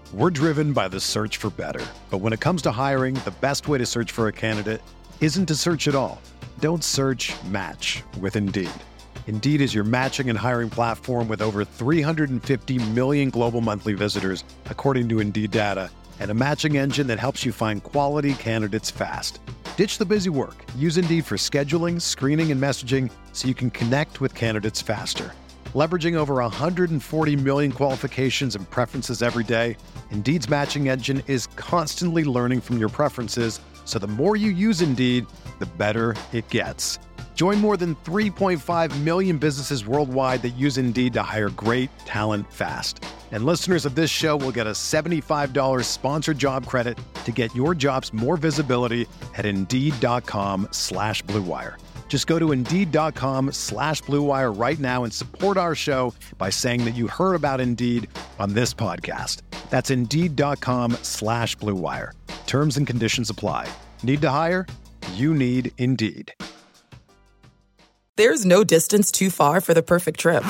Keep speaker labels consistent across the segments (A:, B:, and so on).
A: We're driven by the search for better. But when it comes to hiring, the best way to search for a candidate isn't to search at all. Don't search, match with Indeed. Indeed is your matching and hiring platform with over 350 million global monthly visitors, according to Indeed data, and a matching engine that helps you find quality candidates fast. Ditch the busy work. Use Indeed for scheduling, screening, and messaging so you can connect with candidates faster. Leveraging over 140 million qualifications and preferences every day, Indeed's matching engine is constantly learning from your preferences, so the more you use Indeed, the better it gets. Join more than 3.5 million businesses worldwide that use Indeed to hire great talent fast. And listeners of this show will get a $75 sponsored job credit to get your jobs more visibility at Indeed.com/Blue Wire. Just go to Indeed.com/Blue Wire right now and support our show by saying that you heard about Indeed on this podcast. That's Indeed.com/Blue Wire. Terms and conditions apply. Need to hire? You need Indeed.
B: There's no distance too far for the perfect trip.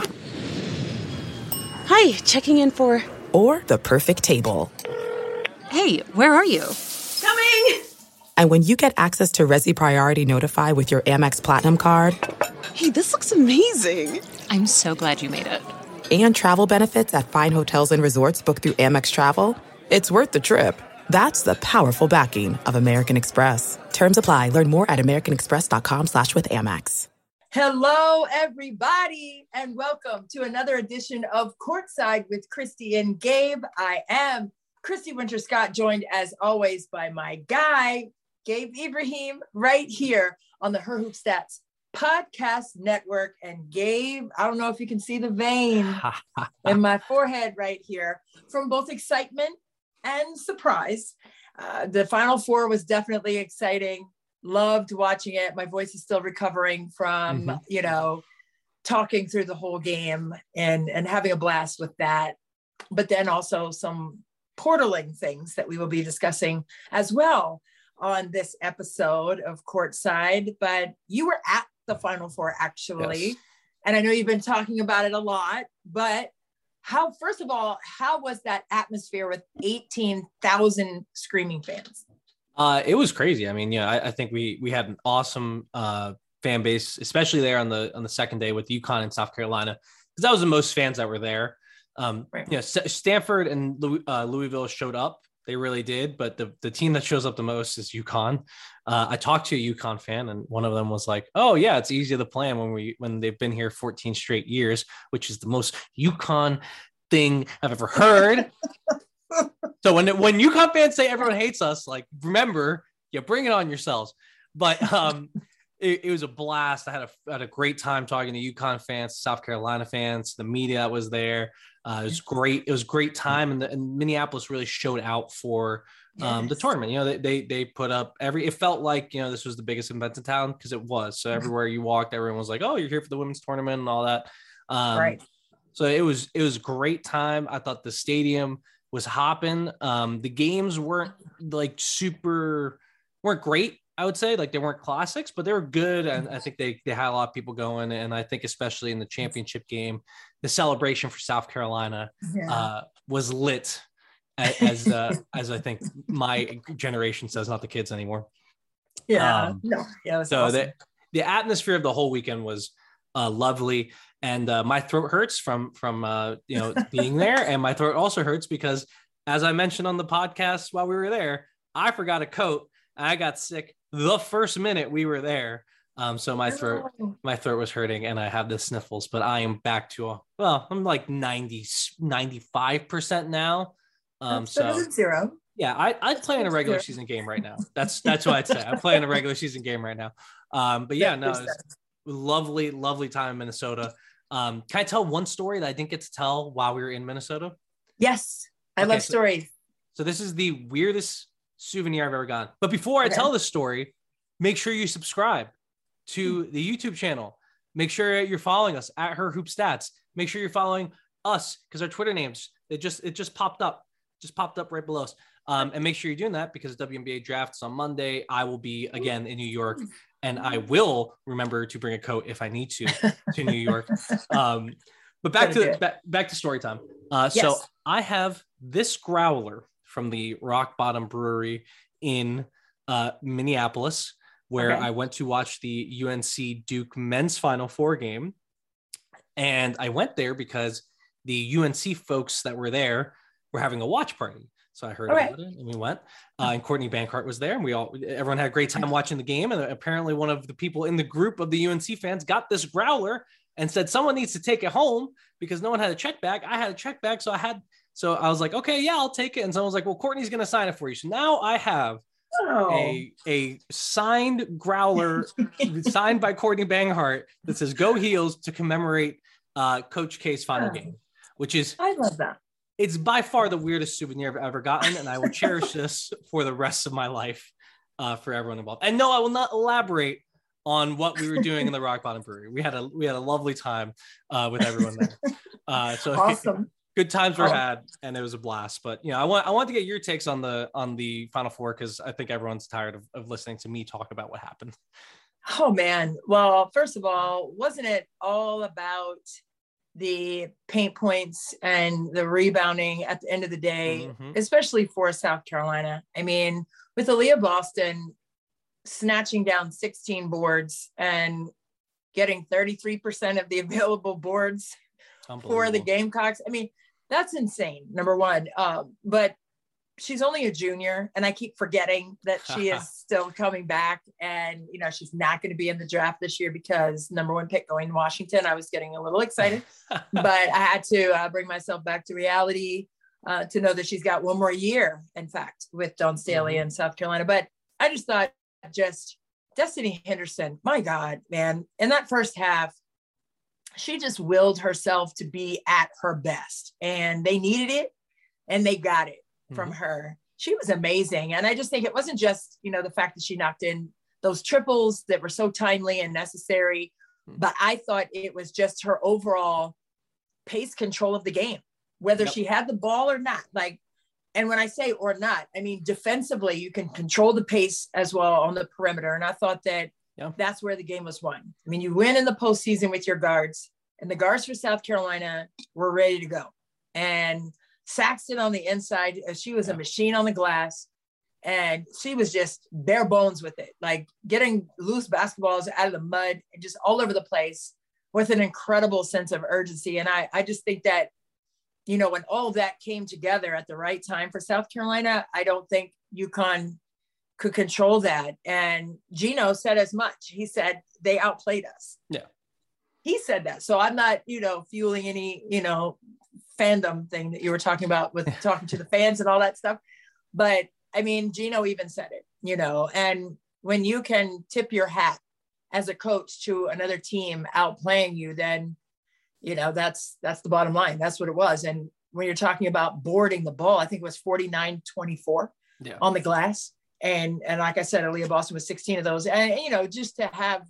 C: Hi, checking in for...
B: Or the perfect table.
C: Hey, where are you?
D: Coming!
B: And when you get access to Resi Priority Notify with your Amex Platinum card...
C: Hey, this looks amazing.
D: I'm so glad you made it.
B: And travel benefits at fine hotels and resorts booked through Amex Travel, it's worth the trip. That's the powerful backing of American Express. Terms apply. Learn more at americanexpress.com/withAmex.
E: Hello, everybody, and welcome to another edition of Courtside with Christy and Gabe. I am Christy Winter-Scott, joined as always by my guy, Gabe Ibrahim, right here on the Her Hoop Stats podcast network. And Gabe, I don't know if you can see the vein in my forehead right here from both excitement and surprise. The Final Four was definitely exciting. Loved watching it. My voice is still recovering from, talking through the whole game and having a blast with that. But then also some portaling things that we will be discussing as well on this episode of Courtside. But you were at the Final Four, actually. Yes. And I know you've been talking about it a lot, but first of all, how was that atmosphere with 18,000 screaming fans?
F: It was crazy. I mean, I think we had an awesome fan base, especially there on the second day with UConn and South Carolina, because that was the most fans that were there. Right. Stanford and Louisville showed up. They really did. But the team that shows up the most is UConn. I talked to a UConn fan, and one of them was like, "Oh yeah, it's easy to plan when they've been here 14 straight years, which is the most UConn thing I've ever heard." So when UConn fans say everyone hates us, like, remember, bring it on yourselves. But it was a blast. I had a great time talking to UConn fans, South Carolina fans, the media that was there. It was great. It was a great time, and Minneapolis really showed out for the tournament. They put up it felt like this was the biggest event in town, because it was. So everywhere you walked, everyone was like, "Oh, you're here for the women's tournament," and all that. Right. So it was a great time. I thought the stadium was hopping. The games weren't weren't great, I would say. Like, they weren't classics, but they were good. And I think they had a lot of people going. And I think especially in the championship game, the celebration for South Carolina was lit, as I think my generation says, not the kids anymore.
E: Yeah.
F: So
E: awesome.
F: The atmosphere of the whole weekend was lovely. And my throat hurts from being there. And my throat also hurts because, as I mentioned on the podcast while we were there, I forgot a coat. I got sick the first minute we were there. So my throat was hurting, and I have the sniffles, but I am back to I'm like 95% now.
E: So zero.
F: Yeah, I'd play in a regular season game right now. That's what I'd say. I'm playing a regular season game right now. But yeah, no, it was lovely time in Minnesota. Can I tell one story that I didn't get to tell while we were in Minnesota?
E: Yes. I love stories.
F: So this is the weirdest souvenir I've ever gotten. But before I tell this story, make sure you subscribe to the YouTube channel. Make sure you're following us at Her Hoop Stats. Make sure you're following us, because our Twitter names, it just popped up right below us. And make sure you're doing that, because WNBA draft is on Monday. I will be again in New York, and I will remember to bring a coat if I need to New York. But back to story time. Yes. So I have this growler from the Rock Bottom Brewery in Minneapolis, where I went to watch the UNC Duke men's Final Four game. And I went there because the UNC folks that were there were having a watch party. So I heard about it and we went. And Courtney Bankart was there, and everyone had a great time watching the game. And apparently one of the people in the group of the UNC fans got this growler and said someone needs to take it home because no one had a check bag. I had a check bag, so I was like, okay, yeah, I'll take it. And someone was like, well, Courtney's going to sign it for you. So now I have a signed growler signed by Courtney Bankart that says "Go Heels" to commemorate Coach K's final game, which is,
E: I love that.
F: It's by far the weirdest souvenir I've ever gotten, and I will cherish this for the rest of my life for everyone involved. And no, I will not elaborate on what we were doing in the Rock Bottom Brewery. We had a lovely time with everyone there. So
E: awesome.
F: Good times were had, and it was a blast. But I want to get your takes on the Final Four, because I think everyone's tired of listening to me talk about what happened.
E: Oh man. Well, first of all, wasn't it all about the paint points and the rebounding at the end of the day, especially for South Carolina? I mean, with Aaliyah Boston snatching down 16 boards and getting 33% of the available boards for the Gamecocks. I mean, that's insane, number one. But she's only a junior, and I keep forgetting that she is still coming back. And, she's not going to be in the draft this year because number one pick going to Washington. I was getting a little excited, but I had to bring myself back to reality to know that she's got one more year, in fact, with Dawn Staley in South Carolina. But I just thought Destiny Henderson, my God, man, in that first half, she just willed herself to be at her best, and they needed it and they got it from her. She was amazing. And I just think it wasn't just, the fact that she knocked in those triples that were so timely and necessary, but I thought it was just her overall pace control of the game, whether she had the ball or not. And when I say or not, I mean, defensively, you can control the pace as well on the perimeter. And I thought that that's where the game was won. I mean, you win in the postseason with your guards, and the guards for South Carolina were ready to go. And Saxton on the inside, she was a machine on the glass, and she was just bare bones with it, like getting loose basketballs out of the mud and just all over the place with an incredible sense of urgency. And I just think that, when all of that came together at the right time for South Carolina, I don't think UConn could control that. And Gino said as much. He said they outplayed us. Yeah. He said that. So I'm not, fueling any, fandom thing that you were talking about with talking to the fans and all that stuff. But I mean, Gino even said it, and when you can tip your hat as a coach to another team outplaying you, then, that's the bottom line. That's what it was. And when you're talking about boarding the ball, I think it was 49-24 on the glass. And like I said, Aaliyah Boston was 16 of those. And, just to have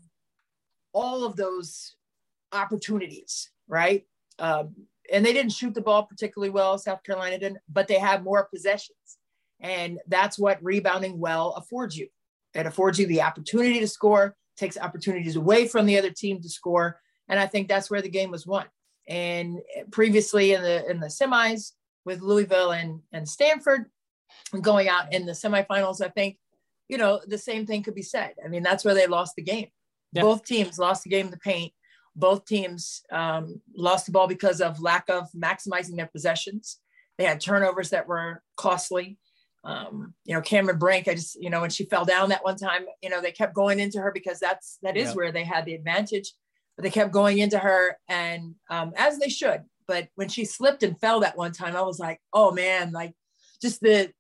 E: all of those opportunities, right? And they didn't shoot the ball particularly well, South Carolina didn't, but they have more possessions. And that's what rebounding well affords you. It affords you the opportunity to score, takes opportunities away from the other team to score. And I think that's where the game was won. And previously in the semis with Louisville and Stanford, going out in the semifinals, I think, the same thing could be said. I mean, that's where they lost the game. Yeah. Both teams lost the game in the paint. Both teams lost the ball because of lack of maximizing their possessions. They had turnovers that were costly. Cameron Brink, when she fell down that one time, they kept going into her because that is where they had the advantage, but they kept going into her, and as they should. But when she slipped and fell that one time, I was like, oh man, like just the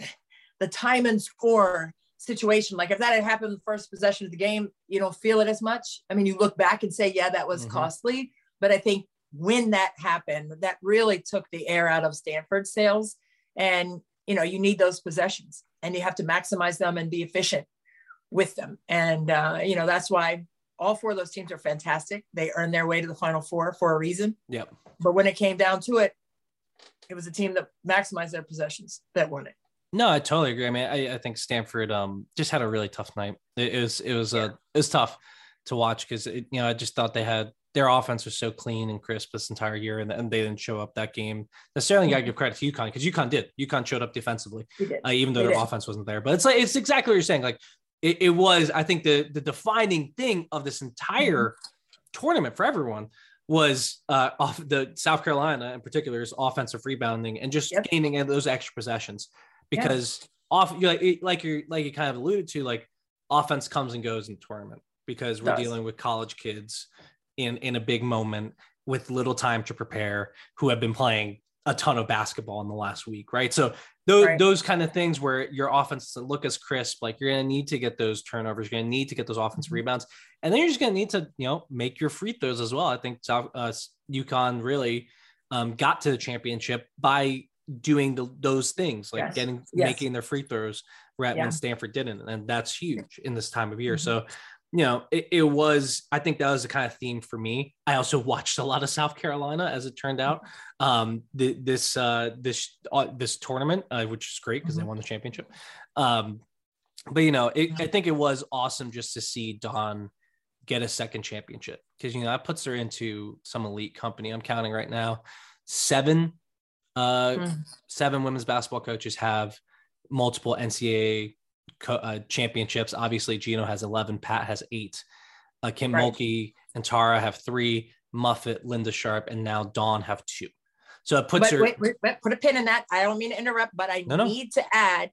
E: time and score situation. Like if that had happened in the first possession of the game, you don't feel it as much. I mean, you look back and say, yeah, that was costly. But I think when that happened, that really took the air out of Stanford's sails. And, you need those possessions and you have to maximize them and be efficient with them. And, that's why all four of those teams are fantastic. They earned their way to the Final Four for a reason. Yep. But when it came down to it, it was a team that maximized their possessions that won it.
F: No, I totally agree. I mean, I think Stanford just had a really tough night. It was tough to watch because I just thought they had their offense was so clean and crisp this entire year, and they didn't show up that game. Necessarily, got to give credit to UConn, because UConn did. UConn showed up defensively, even though their offense wasn't there. But it's exactly what you're saying. Like it was, I think the defining thing of this entire tournament for everyone was off the South Carolina in particular's offensive rebounding and just gaining those extra possessions, because like you kind of alluded to, like offense comes and goes in the tournament, because we're dealing with college kids in a big moment with little time to prepare, who have been playing a ton of basketball in the last week. Right. So those kind of things where your offense doesn't look as crisp, like you're going to need to get those turnovers, you're going to need to get those offensive rebounds. And then you're just going to need to, make your free throws as well. I think UConn really got to the championship by doing those things, like making their free throws, when Stanford didn't. And that's huge in this time of year. So, it was, I think that was the kind of theme for me. I also watched a lot of South Carolina, as it turned out, this tournament, which is great because they won the championship. But, I think it was awesome just to see Dawn get a second championship, because, that puts her into some elite company. I'm counting right now, 7 women's basketball coaches have multiple NCAA championships. Obviously Gino has 11, Pat has 8, Kim Mulkey and Tara have 3, Muffet, Linda Sharp, and now Dawn have 2. So it puts her. Wait,
E: put a pin in that. I don't mean to interrupt, but I need to add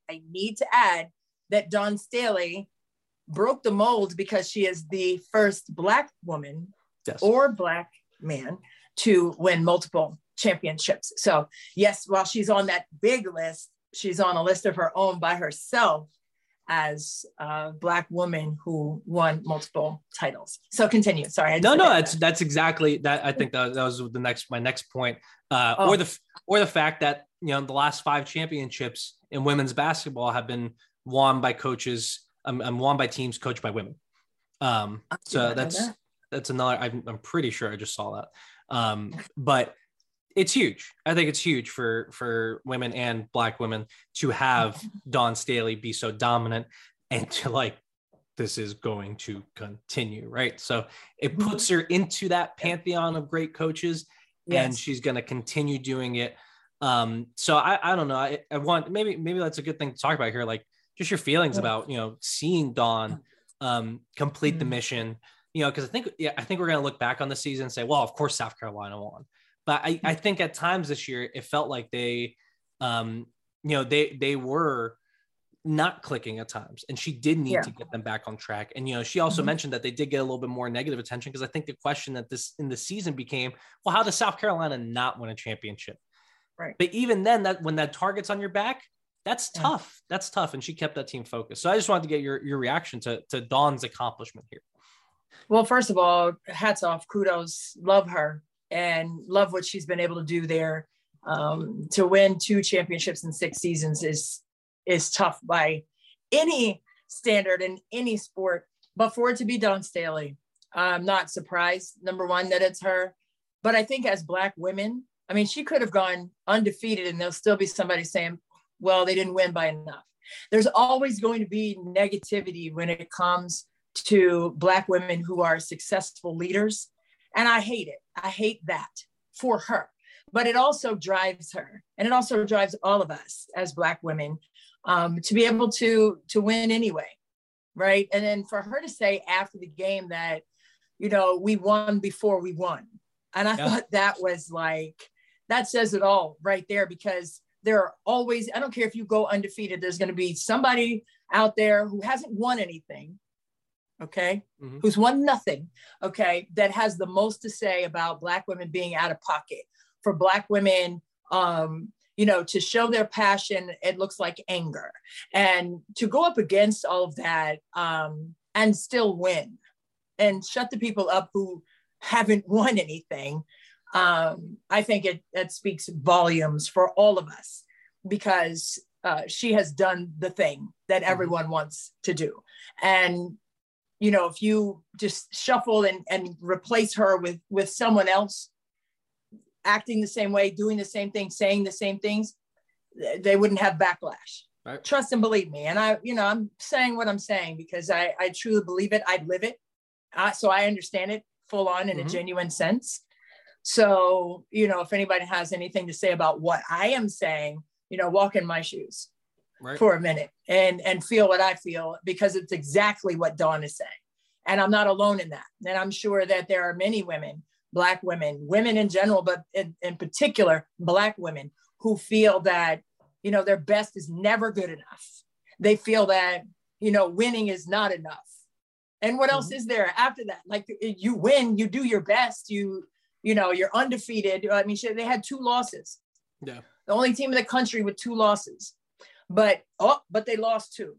E: that Dawn Staley broke the mold, because she is the first Black woman or Black man to win multiple championships. So yes, while she's on that big list, she's on a list of her own by herself as a Black woman who won multiple titles. So continue. Sorry.
F: That's exactly that. I think that was my next point. Or the fact that, the last 5 championships in women's basketball have been won by coaches, won by teams coached by women. So that's another, I'm pretty sure I just saw that. But it's huge. I think it's huge for women and Black women to have Dawn Staley be so dominant, and to this is going to continue, right? So it puts her into that pantheon of great coaches, and she's going to continue doing it. So I don't know. I want, maybe that's a good thing to talk about here. Like just your feelings about, seeing Dawn complete the mission, because I think we're going to look back on the season and say, well, of course South Carolina won. But I think at times this year, it felt like they were not clicking at times, and she did need to get them back on track. And, she also mentioned that they did get a little bit more negative attention, because I think the question that in the season became, well, how does South Carolina not win a championship? Right. But even then, when that target's on your back, that's tough. That's tough. And she kept that team focused. So I just wanted to get your reaction to Dawn's accomplishment here.
E: Well, first of all, hats off, kudos, love her. And love what she's been able to do there. To win 2 championships in 6 seasons is tough by any standard in any sport. But for it to be Dawn Staley, I'm not surprised, number one, that it's her. But I think as Black women, I mean, she could have gone undefeated and there'll still be somebody saying, well, they didn't win by enough. There's always going to be negativity when it comes to Black women who are successful leaders. And I hate it. I hate that for her, but it also drives her, and it also drives all of us as Black women to be able to win anyway, right? And then for her to say after the game that, we won before we won. And I thought that was that says it all right there, because there are always, I don't care if you go undefeated, there's going to be somebody out there who hasn't won anything, okay, who's won nothing, okay, that has the most to say about Black women being out of pocket. For Black women, to show their passion, it looks like anger. And to go up against all of that and still win and shut the people up who haven't won anything, I think it speaks volumes for all of us, because she has done the thing that everyone wants to do. And if you just shuffle and replace her with someone else acting the same way, doing the same thing, saying the same things, they wouldn't have backlash. Right. Trust and believe me. And I'm saying what I'm saying because I truly believe it. I live it. So I understand it. full on in a genuine sense. So, you know, if anybody has anything to say about what I am saying, you know, walk in my shoes for a minute and feel what I feel, because it's exactly what Dawn is saying. And I'm not alone in that. And I'm sure that there are many women, Black women, women in general, but in particular, Black women who feel that, you know, their best is never good enough. They feel that, you know, winning is not enough. And what else is there after that? Like, you win, you do your best, you know, you're undefeated. I mean, they had 2 losses.
F: Yeah.
E: The only team in the country with 2 losses, but they lost 2.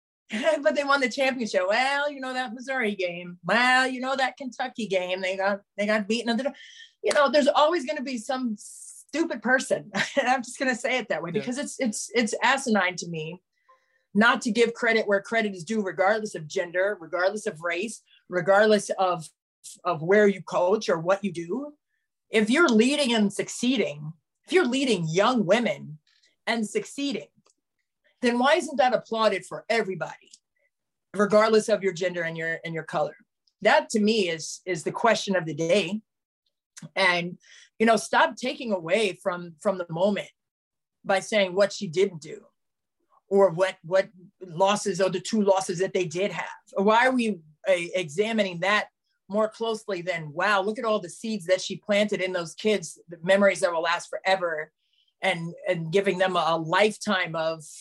E: But they won the championship. Well, you know, that Missouri game. Well, you know, that Kentucky game, they got beaten. You know, there's always going to be some stupid person. And I'm just going to say it that way, because it's asinine to me not to give credit where credit is due, regardless of gender, regardless of race, regardless of where you coach or what you do. If you're leading and succeeding, if you're leading young women and succeeding, then why isn't that applauded for everybody, regardless of your gender and your color? That to me is the question of the day. And, you know, stop taking away from the moment by saying what she didn't do, or what losses, or the 2 losses that they did have. Why are we examining that more closely than, wow, look at all the seeds that she planted in those kids, the memories that will last forever, and giving them a lifetime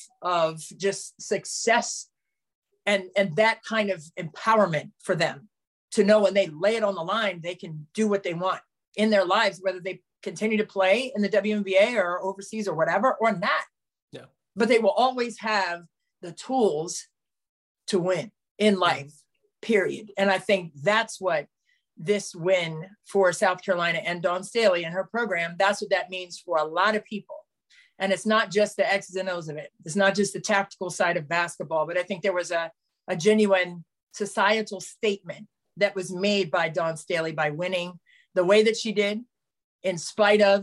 E: of just success and that kind of empowerment for them to know when they lay it on the line, they can do what they want in their lives, whether they continue to play in the WNBA or overseas or whatever, or not. Yeah. But they will always have the tools to win in life, period. And I think that's what this win for South Carolina and Dawn Staley and her program, that's what that means for a lot of people. And it's not just the X's and O's of it. It's not just the tactical side of basketball, but I think there was a genuine societal statement that was made by Dawn Staley by winning the way that she did, in spite of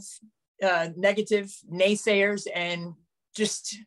E: negative naysayers and just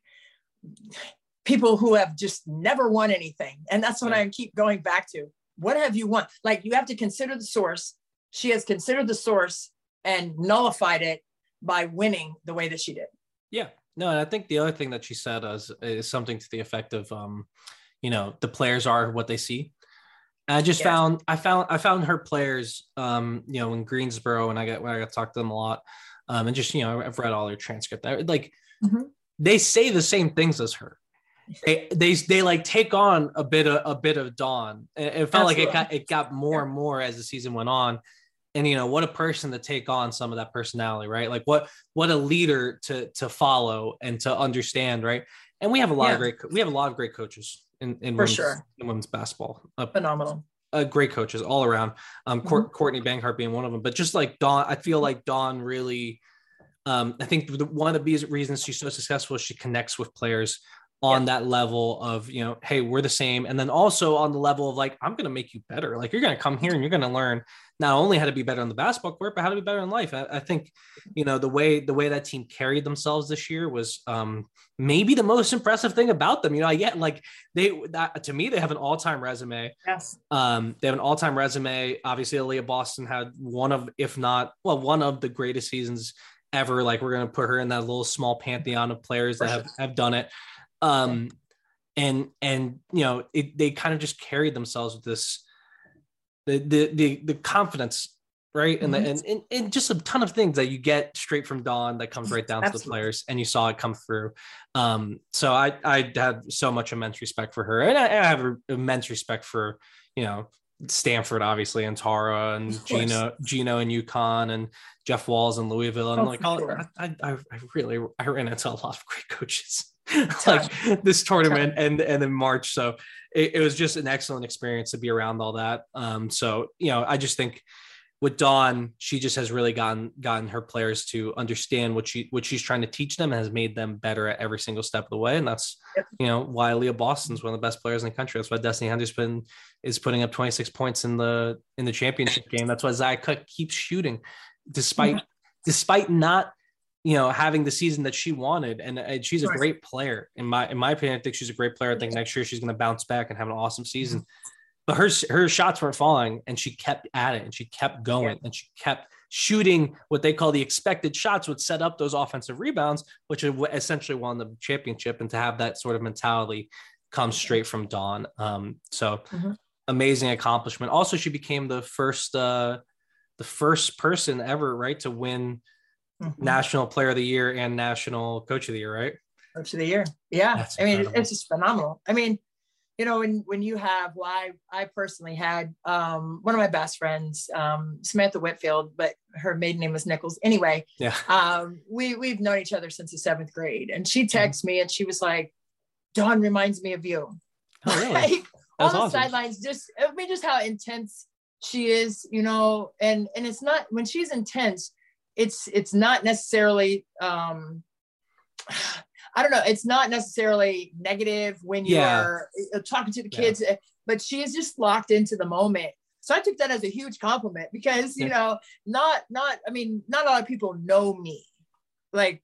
E: people who have just never won anything. And that's what I keep going back to. What have you won? Like, you have to consider the source. She has considered the source and nullified it by winning the way that she did.
F: Yeah, no, and I think the other thing that she said is something to the effect of, you know, the players are what they see. And I just found her players, you know, in Greensboro, and I got to talk to them a lot, and just, you know, I've read all their transcript. Like, they say the same things as her. They like take on a bit of Dawn. It felt like it got more and more as the season went on. And, you know, what a person to take on some of that personality, right? Like what a leader to follow and to understand, right? And we have a lot of great coaches in women's basketball.
E: Phenomenal.
F: Great coaches all around. Courtney Banghart being one of them. But just like Dawn, I feel like Dawn really, I think one of the reasons she's so successful is she connects with players on that level of, you know, hey, we're the same. And then also on the level of like, I'm going to make you better. Like, you're going to come here and you're going to learn not only how to be better on the basketball court, but how to be better in life. I think, you know, the way that team carried themselves this year was maybe the most impressive thing about them. You know, like to me, they have an all-time resume.
E: Yes.
F: They have an all-time resume. Obviously, Aaliyah Boston had one of the greatest seasons ever. Like, we're going to put her in that little small pantheon of players that have done it. And you know, they kind of just carried themselves with this, the confidence, right? And just a ton of things that you get straight from Dawn that comes right down to the players, and you saw it come through. So I had so much immense respect for her, and I have immense respect for, you know, Stanford, obviously, and Tara and Gino and UConn and Jeff Walls and Louisville. And I ran into a lot of great coaches like this tournament and in March. So it was just an excellent experience to be around all that. So, you know, I just think with Dawn, she just has really gotten her players to understand what she's trying to teach them, and has made them better at every single step of the way. And that's, you know, why Aaliyah Boston's one of the best players in the country. That's why Destiny Henderson is putting up 26 points in the championship game. That's why Zia Cook keeps shooting despite not, you know, having the season that she wanted. And she's a great player in my opinion. I think she's a great player. I think next year she's going to bounce back and have an awesome season. but her shots weren't falling, and she kept at it, and she kept going, and she kept shooting what they call the expected shots, would set up those offensive rebounds, which essentially won the championship. And to have that sort of mentality come straight from Dawn. So amazing accomplishment. Also, she became the first person ever, right, to win National Player of the Year and National Coach of the Year, right?
E: Coach of the Year. Yeah.
F: That's
E: I mean,
F: incredible.
E: it's just phenomenal. I mean, you know, when you have, well, I personally had one of my best friends, Samantha Whitfield, but her maiden name was Nichols. Anyway, we've known each other since the 7th grade. And she texted me and she was like, Dawn reminds me of you.
F: Oh, really?
E: Like, on the
F: awesome.
E: sidelines, just how intense she is, you know, and it's not, when she's intense, it's not necessarily, I don't know. It's not necessarily negative when you are talking to the kids, but she is just locked into the moment. So I took that as a huge compliment because, you know, not a lot of people know me, like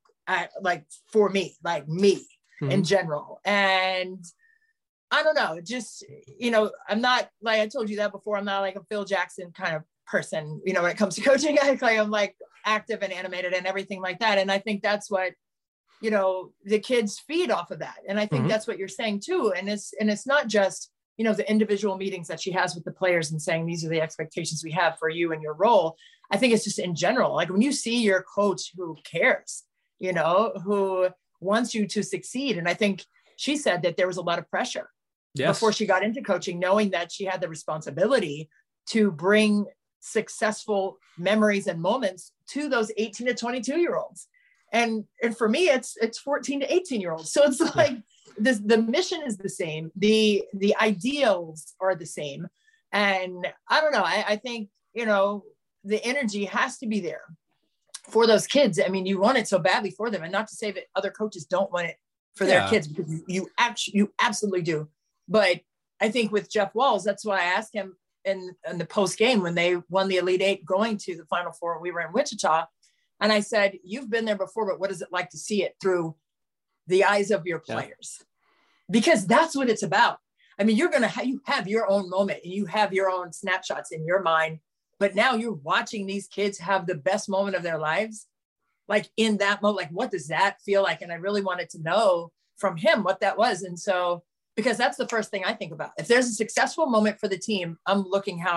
E: for me, like me in general. And I don't know, just, you know, I'm not, like I told you that before, I'm not like a Phil Jackson kind of person, you know, when it comes to coaching. I'm like active and animated and everything like that. And I think that's what, you know, the kids feed off of that. And I think that's what you're saying too. And it's not just, you know, the individual meetings that she has with the players and saying, these are the expectations we have for you and your role. I think it's just in general, like when you see your coach who cares, you know, who wants you to succeed. And I think she said that there was a lot of pressure before she got into coaching, knowing that she had the responsibility to bring successful memories and moments to those 18 to 22 year olds. And for me, it's 14 to 18 year olds. So it's like the mission is the same. The ideals are the same. And I don't know, I think, you know, the energy has to be there for those kids. I mean, you want it so badly for them, and not to say that other coaches don't want it for their kids, because you absolutely do. But I think with Jeff Walz, that's why I asked him in the post game when they won the Elite Eight going to the Final Four, we were in Wichita. And I said, you've been there before, but what is it like to see it through the eyes of your players? Because that's what it's about. I mean, you have your own moment and you have your own snapshots in your mind, but now you're watching these kids have the best moment of their lives. Like in that moment, like, what does that feel like? And I really wanted to know from him what that was. And so, because that's the first thing I think about. If there's a successful moment for the team, I'm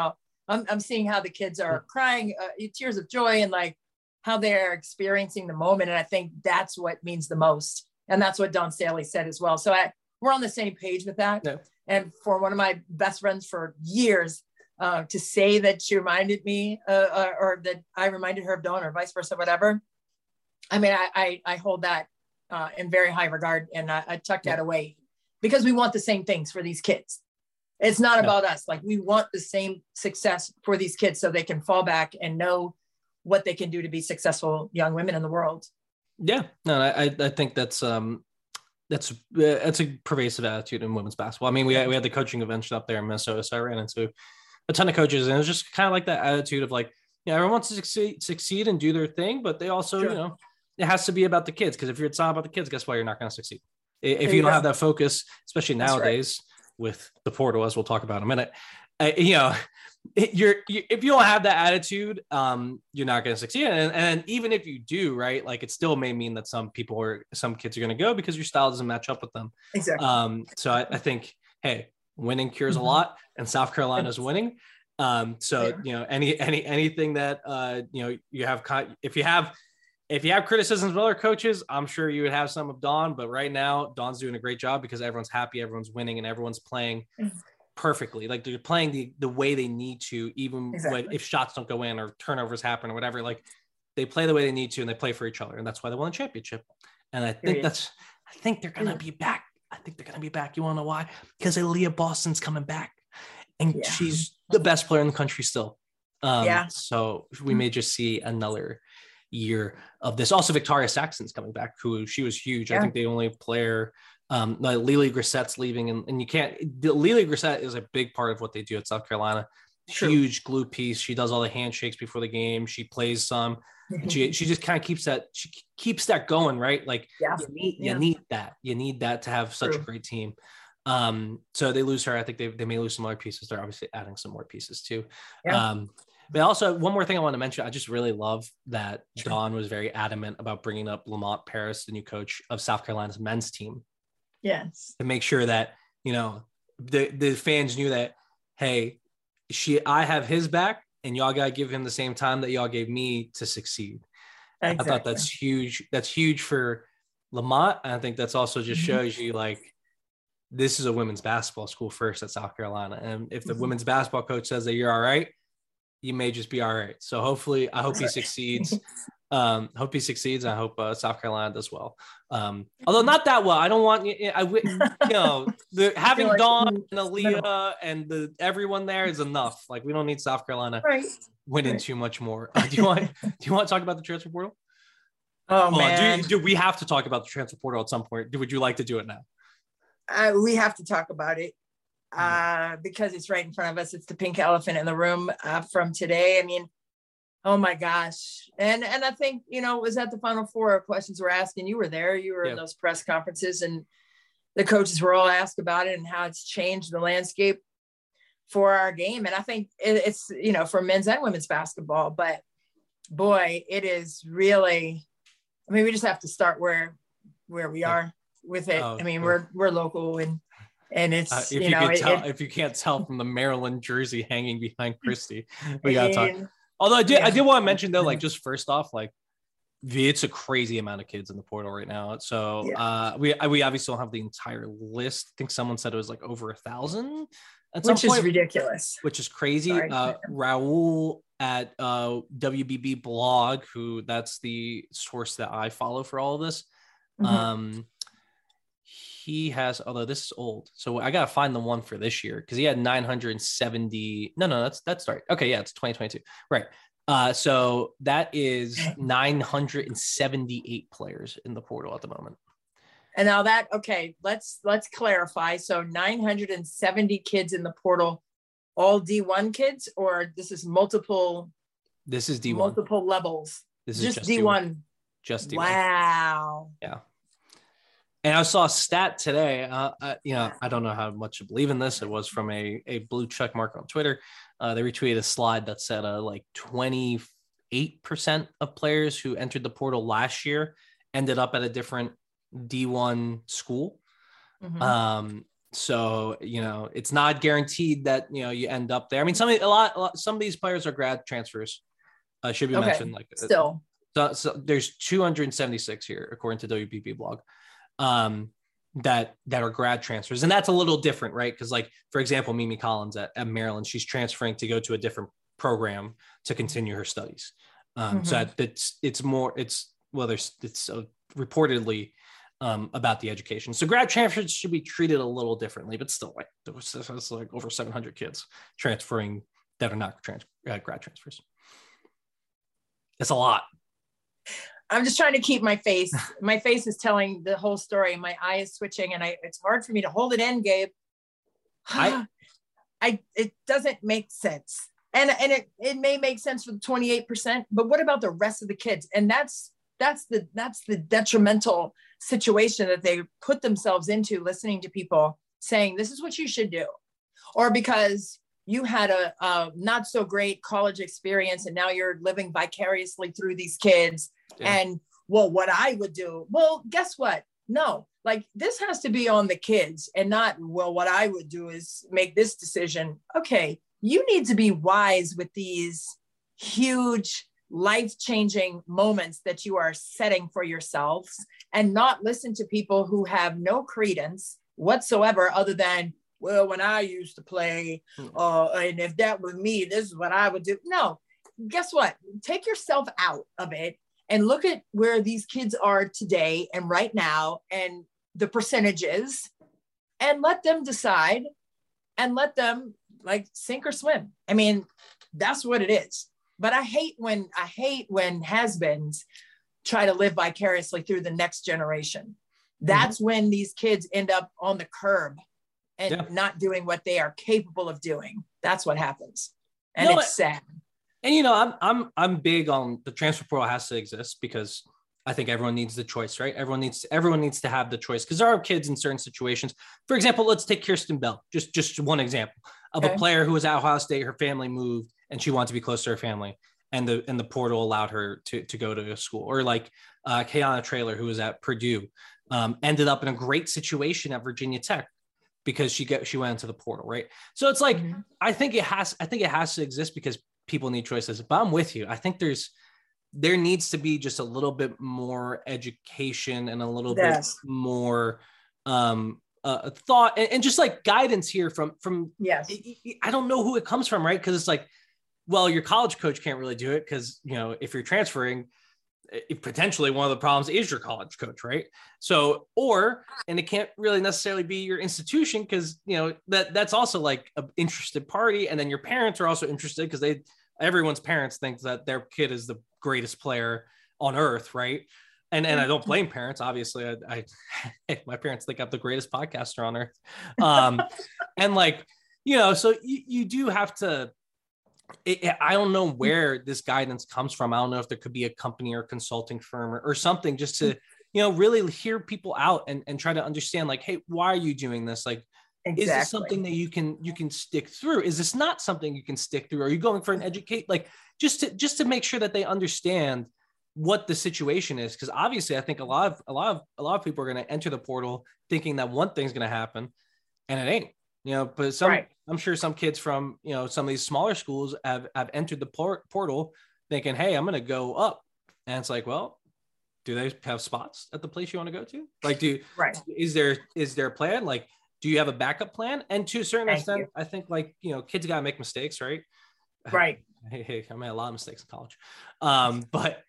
E: seeing how the kids are crying, tears of joy, and like how they're experiencing the moment. And I think that's what means the most. And that's what Dawn Staley said as well. So we're on the same page with that. Yeah. And for one of my best friends for years to say that she reminded me or that I reminded her of Dawn or vice versa, whatever. I mean, I hold that in very high regard, and I tuck that away because we want the same things for these kids. It's not about us. Like, we want the same success for these kids so they can fall back and know what they can do to be successful young women in the world. Yeah,
F: no, I think that's a pervasive attitude in women's basketball. I mean, we had the coaching convention up there in Minnesota, so I ran into a ton of coaches, and it was just kind of like that attitude of like, everyone wants to succeed and do their thing, but they also, you know, it has to be about the kids, because if it's not about the kids, guess what? You're not going to succeed. If you don't have that focus, especially nowadays with the portal, as we'll talk about in a minute, you know, if you don't have that attitude, you're not going to succeed. And even if you do, right, like, it still may mean that some kids are going to go because your style doesn't match up with them.
E: Exactly.
F: So I think, hey, winning cures a lot, and South Carolina's winning. So, you know, anything that, you know, you have, if you have criticisms of other coaches, I'm sure you would have some of Dawn, but right now Dawn's doing a great job because everyone's happy, everyone's winning, and everyone's playing perfectly. Like, they're playing the way they need to, even if shots don't go in or turnovers happen or whatever, like, they play the way they need to, and they play for each other. And that's why they won the championship. And I think they're going to be back. You want to know why? Because Aaliyah Boston's coming back, and she's the best player in the country still. So we may just see another year of this. Also, Victoria Saxton's coming back, she was huge. I think the only player, Lily Grissett's leaving, and you can't. Lily Grissett is a big part of what they do at South Carolina. True. Huge glue piece. She does all the handshakes before the game. She plays some. And she just kind of keeps that going, right? Like, you need that. You need that to have such a great team. So they lose her. I think they may lose some other pieces. They're obviously adding some more pieces too.
E: Yeah.
F: But also one more thing I want to mention. I just really love that Dawn was very adamant about bringing up Lamont Paris, the new coach of South Carolina's men's team.
E: Yes.
F: To make sure that, the fans knew that, hey, I have his back and y'all got to give him the same time that y'all gave me to succeed. Exactly. I thought that's huge. That's huge for Lamont. And I think that's also just shows you like, this is a women's basketball school first at South Carolina. And if the women's basketball coach says that you're all right, you may just be all right. So hopefully, I hope he succeeds. I hope South Carolina does well. Although not that well. I don't want having Dawn and Aaliyah and everyone there is enough. Like we don't need South Carolina winning too much more. Do you want to talk about the transfer portal?
E: Oh man,
F: do we have to talk about the transfer portal at some point? Would you like to do it now?
E: We have to talk about it. Because it's right in front of us. It's the pink elephant in the room from today. I mean, oh my gosh. And I think, it was at the Final Four questions were asking. You were there. You were in those press conferences and the coaches were all asked about it and how it's changed the landscape for our game. And I think it's, for men's and women's basketball. But boy, it is really, we just have to start where we are with it. We're local and it's
F: if you can't tell from the Maryland jersey hanging behind Christy, we gotta talk. Although I did want to mention though, like just first off, like it's a crazy amount of kids in the portal right now. So we obviously don't have the entire list. I think someone said it was like over 1,000 at some point,
E: which is ridiculous,
F: which is crazy. Raul at WBB blog, who that's the source that I follow for all of this. He has, although this is old, so I gotta find the one for this year because he had 970. No, that's right. Okay, yeah, it's 2022, right? So that is 978 players in the portal at the moment.
E: And now let's clarify. So 970 kids in the portal, all D1 kids, or this is multiple? This is D1. Multiple levels. This is just D1.
F: Just D1.
E: Wow.
F: Yeah. And I saw a stat today. I don't know how much to believe in this. It was from a blue check mark on Twitter. They retweeted a slide that said like 28% of players who entered the portal last year ended up at a different D1 school. So it's not guaranteed that you end up there. I mean, some of these players are grad transfers. Should be mentioned. Like
E: still.
F: So there's 276 here according to WPP blog. That are grad transfers, and that's a little different, right? Because like for example, Mimi Collins at Maryland, she's transferring to go to a different program to continue her studies. So it's reportedly about the education. So grad transfers should be treated a little differently, but still, like there's like over 700 kids transferring that are not grad transfers. It's a lot.
E: I'm just trying to keep my face. My face is telling the whole story. My eye is switching, and it's hard for me to hold it in, Gabe. It doesn't make sense, and it may make sense for the 28%, but what about the rest of the kids? And that's the detrimental situation that they put themselves into, listening to people saying this is what you should do, or because you had a not so great college experience and now you're living vicariously through these kids. And what I would do, guess what? No, like this has to be on the kids and not, what I would do is make this decision. Okay. You need to be wise with these huge life-changing moments that you are setting for yourselves and not listen to people who have no credence whatsoever other than, when I used to play, and if that was me, this is what I would do. No, guess what? Take yourself out of it and look at where these kids are today and right now and the percentages, and let them decide and let them like sink or swim. I mean, that's what it is. But I hate when has-beens try to live vicariously through the next generation. That's when these kids end up on the curb and not doing what they are capable of doing. That's what happens. And it's sad.
F: And I'm big on the transfer portal has to exist because I think everyone needs the choice, right? Everyone needs to have the choice, because there are kids in certain situations. For example, let's take Kirsten Bell, just one example of a player who was at Ohio State. Her family moved and she wanted to be close to her family, and the portal allowed her to go to a school. Or like Kayana Traylor, who was at Purdue, ended up in a great situation at Virginia Tech because she went into the portal, right? So it's like, I think it has to exist because people need choices. But I'm with you. I think there needs to be just a little bit more education and a little bit more thought and just like guidance here from I don't know who it comes from, right? Because it's like, well, your college coach can't really do it because, you know, if you're transferring, potentially one of the problems is your college coach, right? So, and it can't really necessarily be your institution because, you know, that's also like an interested party. And then your parents are also interested because everyone's parents think that their kid is the greatest player on earth, right? And I don't blame parents. Obviously, my parents think I'm the greatest podcaster on earth. And like, you know, so you do have to. I don't know where this guidance comes from. I don't know if there could be a company or consulting firm or something just to, you know, really hear people out and try to understand, like, hey, why are you doing this? Like, is this something that you can stick through? Is this not something you can stick through? Are you going for an educate? Like, just to make sure that they understand what the situation is. Because obviously, I think a lot of people are going to enter the portal thinking that one thing's going to happen, and it ain't. You know, but I'm sure some kids from, you know, some of these smaller schools have entered the portal thinking, hey, I'm going to go up. And it's like, well, do they have spots at the place you want to go to? Like, is there a plan? Like, do you have a backup plan? And to a certain extent, I think, like, you know, kids got to make mistakes, right?
E: Right.
F: Hey, I made a lot of mistakes in college. But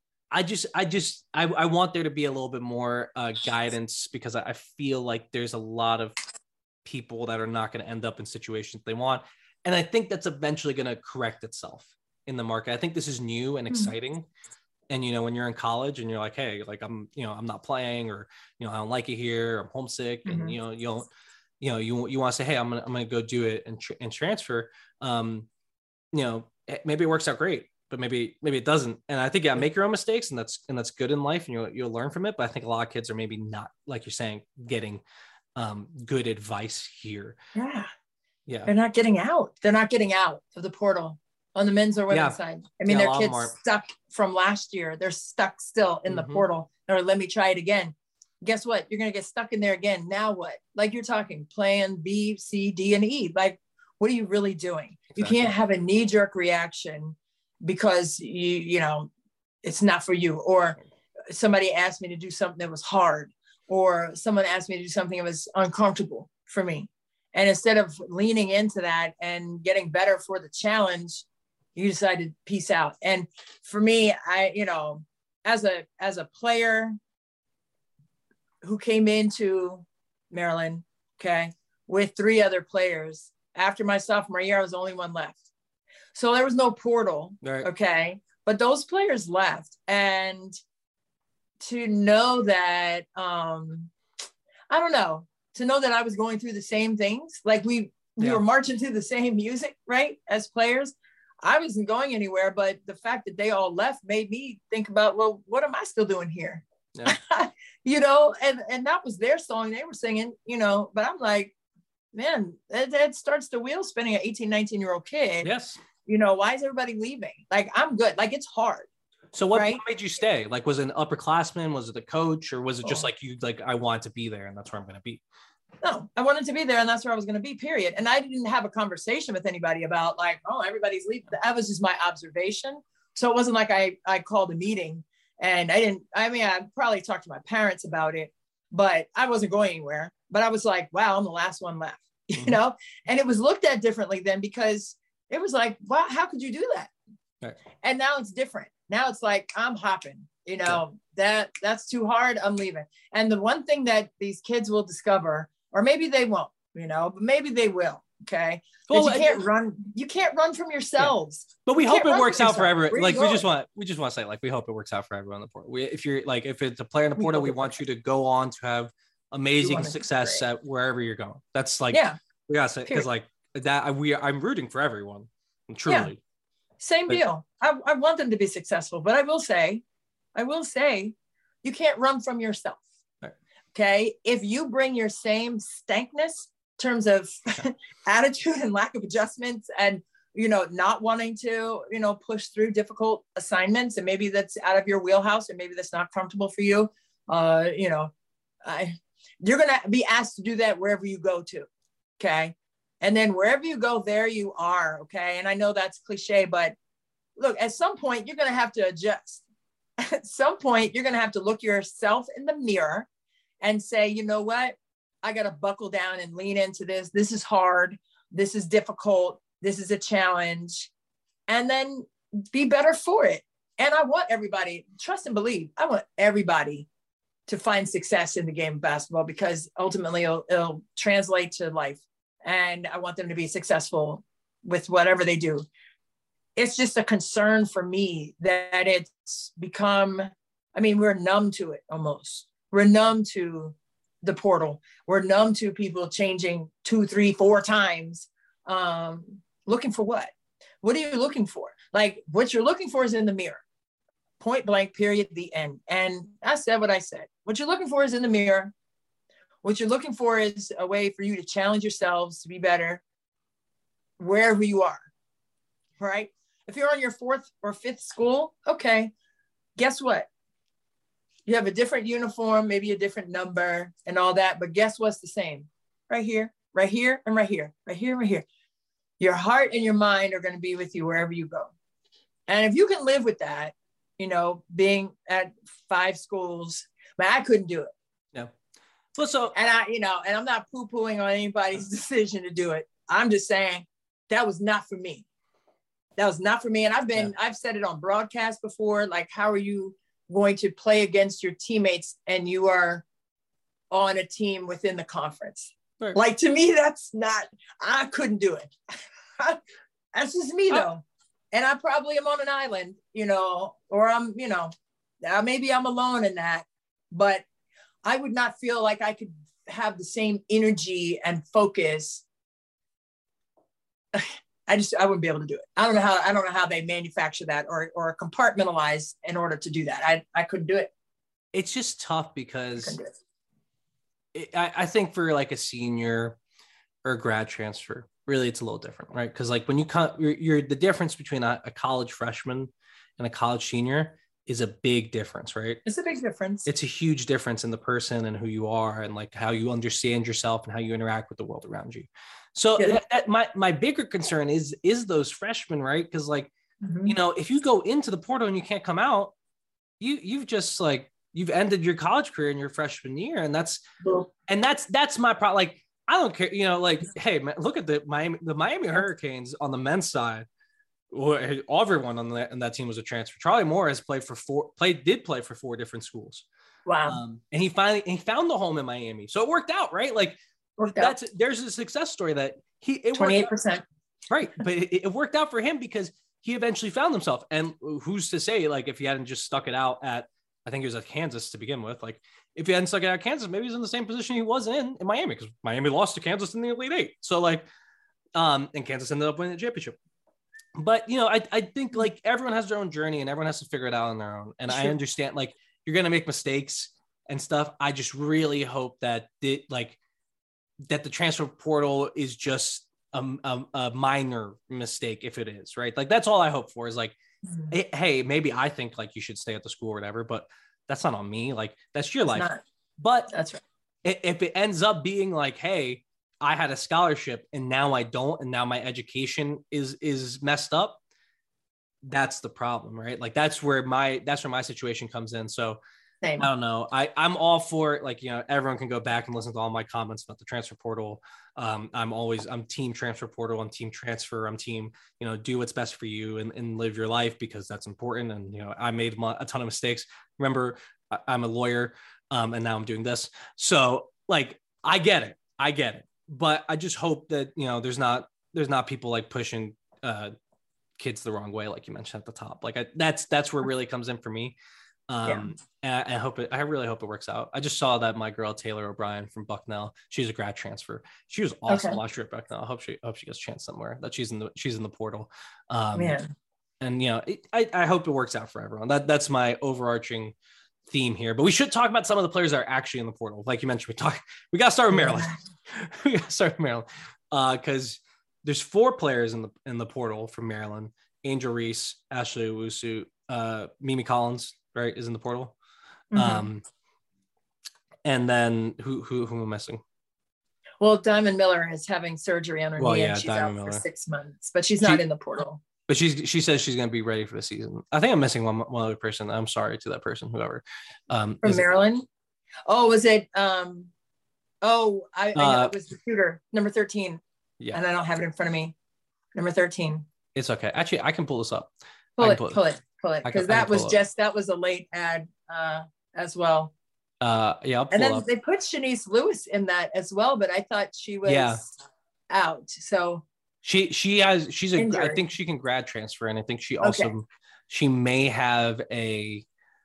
F: I want there to be a little bit more guidance, because I feel like there's a lot of people that are not going to end up in situations they want. And I think that's eventually going to correct itself in the market. I think this is new and exciting. And, you know, when you're in college and you're like, hey, like, I'm not playing, or, you know, I don't like it here, I'm homesick. And, you know, you want to say, hey, I'm going to go do it and transfer. You know, maybe it works out great, but maybe it doesn't. And I think, make your own mistakes, and that's good in life, and you'll learn from it. But I think a lot of kids are maybe not, like you're saying, getting good advice here. They're not getting out of the portal on the men's or women's side. I mean, their kids stuck from last year. They're stuck still in the portal, or let me try it again. Guess what? You're going to get stuck in there again. Now what? Like, you're talking plan B, C, D, and E. Like, what are you really doing? Exactly. You can't have a knee-jerk reaction because you know it's not for you, or somebody asked me to do something that was hard, or someone asked me to do something that was uncomfortable for me. And instead of leaning into that and getting better for the challenge, you decided to peace out. And for me, you know, as a player who came into Maryland, with 3 other players, after my sophomore year, I was the only one left. So there was no portal. Right. But those players left. And to know that, I don't know, to know that I was going through the same things, like we were marching to the same music, right? As players, I wasn't going anywhere, but the fact that they all left made me think about, well, what am I still doing here? Yeah. You know, and that was their song they were singing, you know, but I'm like, man, that starts the wheel spinning, an 18, 19-year-old kid. Yes. You know, why is everybody leaving? Like, I'm good. Like, it's hard. So what made you stay? Like, was it an upperclassman? Was it the coach? Or was it just like you, like, I wanted to be there and that's where I'm going to be? No, I wanted to be there and that's where I was going to be, period. And I didn't have a conversation with anybody about like, oh, everybody's leaving. That was just my observation. So it wasn't like I called a meeting and I probably talked to my parents about it, but I wasn't going anywhere. But I was like, wow, I'm the last one left, you know? And it was looked at differently then, because it was like, wow, how could you do that? Right. And now it's different. Now it's like, I'm hopping, you know, that's too hard. I'm leaving. And the one thing that these kids will discover, or maybe they won't, you know, but maybe they will. Okay. Well, you can't run from yourselves. Yeah. But we hope it works out for everyone. Like, we just want to say, like, we hope it works out for everyone in the portal. If it's a player in the portal, we want you to go on to have amazing success at wherever you're going. That's like, we gotta say, because like that, I'm rooting for everyone. Truly. Yeah. Same deal. I want them to be successful, but I will say
E: You can't run from yourself.
F: Right.
E: Okay. If you bring your same stankness in terms of attitude and lack of adjustments and, not wanting to, push through difficult assignments, and maybe that's out of your wheelhouse, or maybe that's not comfortable for you. You're going to be asked to do that wherever you go to. Okay. And then wherever you go, there you are. Okay. And I know that's cliche, but look, at some point, you're going to have to adjust. At some point, you're going to have to look yourself in the mirror and say, you know what? I got to buckle down and lean into this. This is hard. This is difficult. This is a challenge. And then be better for it. And I want everybody, trust and believe, I want everybody to find success in the game of basketball, because ultimately it'll translate to life. And I want them to be successful with whatever they do. It's just a concern for me that it's become, we're numb to it almost. We're numb to the portal. We're numb to people changing 2, 3, 4 times. Looking for what? What are you looking for? Like, what you're looking for is in the mirror. Point blank, period, the end. And I said what I said. What you're looking for is in the mirror. What you're looking for is a way for you to challenge yourselves to be better wherever you are, right? If you're on your 4th or 5th school, okay, guess what? You have a different uniform, maybe a different number and all that, but guess what's the same? Right here, right here, and right here, right here, right here. Your heart and your mind are going to be with you wherever you go. And if you can live with that, being at 5 schools, but I couldn't do it.
F: Yeah. Well,
E: and I'm not poo-pooing on anybody's decision to do it. I'm just saying that was not for me. That was not for me. And I've said it on broadcast before, like, how are you going to play against your teammates and you are on a team within the conference? Right. Like, to me, I couldn't do it. That's just me though. And I probably am on an island, or I'm, maybe I'm alone in that, but I would not feel like I could have the same energy and focus. I wouldn't be able to do it. I don't know how they manufacture that or compartmentalize in order to do that. I couldn't do it.
F: It's just tough because I think for like a senior or a grad transfer, really it's a little different, right? Because like when you're the difference between a college freshman and a college senior is a big difference, right?
E: It's a big difference.
F: It's a huge difference in the person and who you are and like how you understand yourself and how you interact with the world around you. So my bigger concern is those freshmen, right? Because like, if you go into the portal and you can't come out, you've just like, you've ended your college career in your freshman year. And that's my problem. Like, I don't care, like, hey man, look at the Miami Hurricanes on the men's side. Everyone on that team was a transfer. Charlie Moore has played for 4 different schools.
E: Wow.
F: And he found the home in Miami. So it worked out, right? Like there's a success story that it
E: 28%.
F: Right. But it worked out for him because he eventually found himself. And who's to say, like, if he hadn't just stuck it out I think he was at Kansas to begin with. Like, if he hadn't stuck it out at Kansas, maybe he's in the same position he was in Miami, because Miami lost to Kansas in the Elite 8. So like, and Kansas ended up winning the championship. But, I think like everyone has their own journey and everyone has to figure it out on their own. And I understand like you're going to make mistakes and stuff. I just really hope that the transfer portal is just a minor mistake. If it is, right. Like, that's all I hope for is like, hey, maybe I think like you should stay at the school or whatever, but that's not on me. Like, that's your life. But
E: that's right.
F: If it ends up being like, hey, I had a scholarship and now I don't, and now my education is messed up, that's the problem, right? Like that's where my situation comes in. So
E: Same.
F: I don't know. I'm all for it. Like, everyone can go back and listen to all my comments about the transfer portal. I'm team transfer portal. I'm team transfer. I'm team, do what's best for you and live your life, because that's important. And, I made a ton of mistakes. Remember, I'm a lawyer and now I'm doing this. So like, I get it. But I just hope that, there's not people like pushing kids the wrong way, like you mentioned at the top. Like that's where it really comes in for me. And I really hope it works out. I just saw that my girl Taylor O'Brien from Bucknell, she's a grad transfer. She was awesome last year at Bucknell. I hope she gets a chance somewhere. That she's in the portal. And I hope it works out for everyone. That's my overarching theme here, but we should talk about some of the players that are actually in the portal. Like you mentioned, we got to start with Maryland. We got to start with Maryland because there's 4 players in the portal from Maryland: Angel Reese, Ashley Owusu, Mimi Collins, right, is in the portal. And then who am I missing?
E: Well, Diamond Miller is having surgery on her knee, and she's
F: Diamond
E: out
F: Miller.
E: for 6 months, but she's not in the portal.
F: But she says she's going to be ready for the season. I think I'm missing one other person. I'm sorry to that person, whoever.
E: From Maryland? Was it? I know it was the shooter, number 13.
F: Yeah.
E: And I don't have it in front of me. Number 13.
F: It's okay. Actually, I can pull this up.
E: Pull it. Because that was a late ad as well.
F: I'll pull
E: and then
F: up.
E: they put Shanice Lewis in that as well, but I thought she was out. So
F: she's I think she can grad transfer, and I think she also she may have a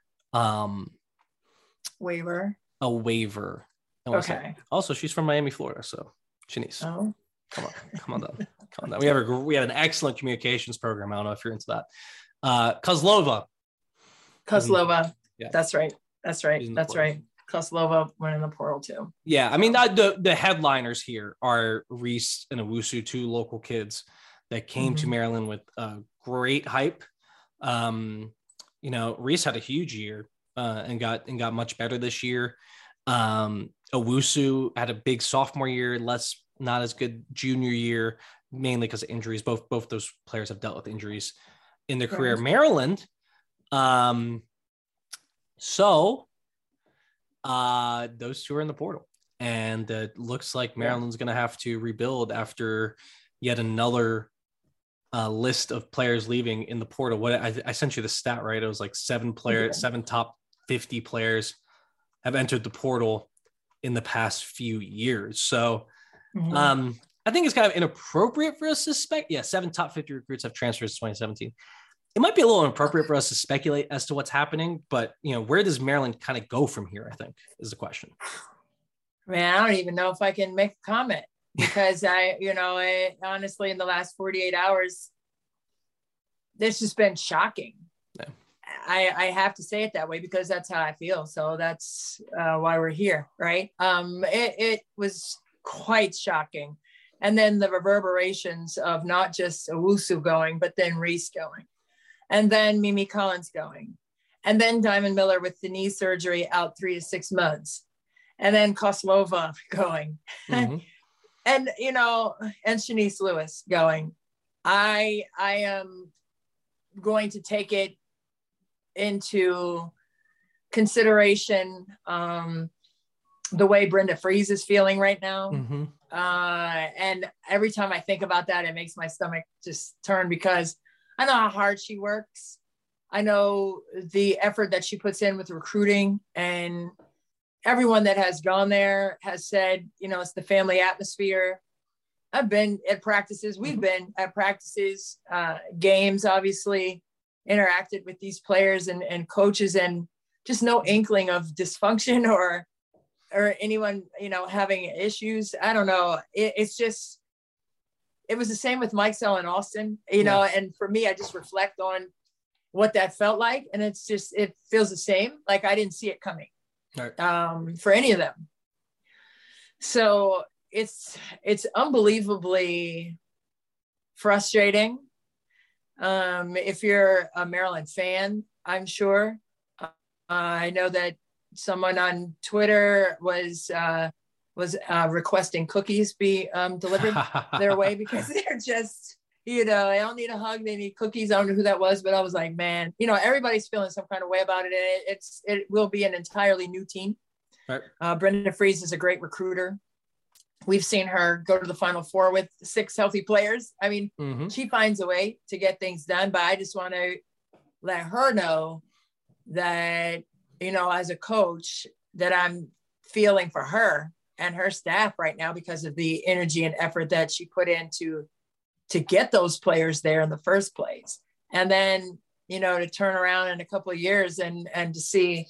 E: waiver.
F: Okay. Also, she's from Miami, Florida, so Shanice.
E: Oh.
F: Come on down. We have an excellent communications program. I don't know if you're into that. Kozlova.
E: Yeah. That's right. Kozlova went in the portal too.
F: Yeah, I mean the headliners here are Reese and Owusu, 2 local kids that came to Maryland with great hype. Reese had a huge year and got much better this year. Owusu had a big sophomore year, not as good junior year, mainly because of injuries. Both those players have dealt with injuries in their career. Maryland. So those 2 are in the portal, and it looks like Maryland's going to have to rebuild after yet another list of players leaving in the portal. What I sent you the stat, right? It was like 7 top 50 players have entered the portal in the past few years. So I think it's kind of inappropriate for us to suspect. 7 top 50 recruits have transferred since 2017. It might be a little inappropriate for us to speculate as to what's happening, but where does Maryland kind of go from here, I think, is the question.
E: Man, I don't even know if I can make a comment because I honestly, in the last 48 hours, this has been shocking. Yeah. I have to say it that way because that's how I feel. So that's why we're here, right? It was quite shocking. And then the reverberations of not just Owusu going, but then Reese going. And then Mimi Collins going. And then Diamond Miller with the knee surgery out 3 to 6 months. And then Kozlova going. And Shanice Lewis going. I am going to take it into consideration the way Brenda Frese is feeling right now. And every time I think about that, it makes my stomach just turn because I know how hard she works. I know the effort that she puts in with recruiting, and everyone that has gone there has said, it's the family atmosphere. I've been at practices. We've been at practices, games, obviously, interacted with these players and coaches, and just no inkling of dysfunction or anyone, having issues. I don't know. It was the same with Mike Sell in Austin, and for me, I just reflect on what that felt like. And it feels the same. Like I didn't see it coming for any of them. So it's unbelievably frustrating. If you're a Maryland fan, I'm sure. I know that someone on Twitter was requesting cookies be delivered their way because they're just, I don't need a hug. They need cookies. I don't know who that was, but I was like, man, everybody's feeling some kind of way about it. And it will be an entirely new team. Right. Brenda Frese is a great recruiter. We've seen her go to the Final Four with 6 healthy players. I mean, she finds a way to get things done, but I just want to let her know that, as a coach, that I'm feeling for her and her staff right now because of the energy and effort that she put into to get those players there in the first place. And then, to turn around in a couple of years and to see,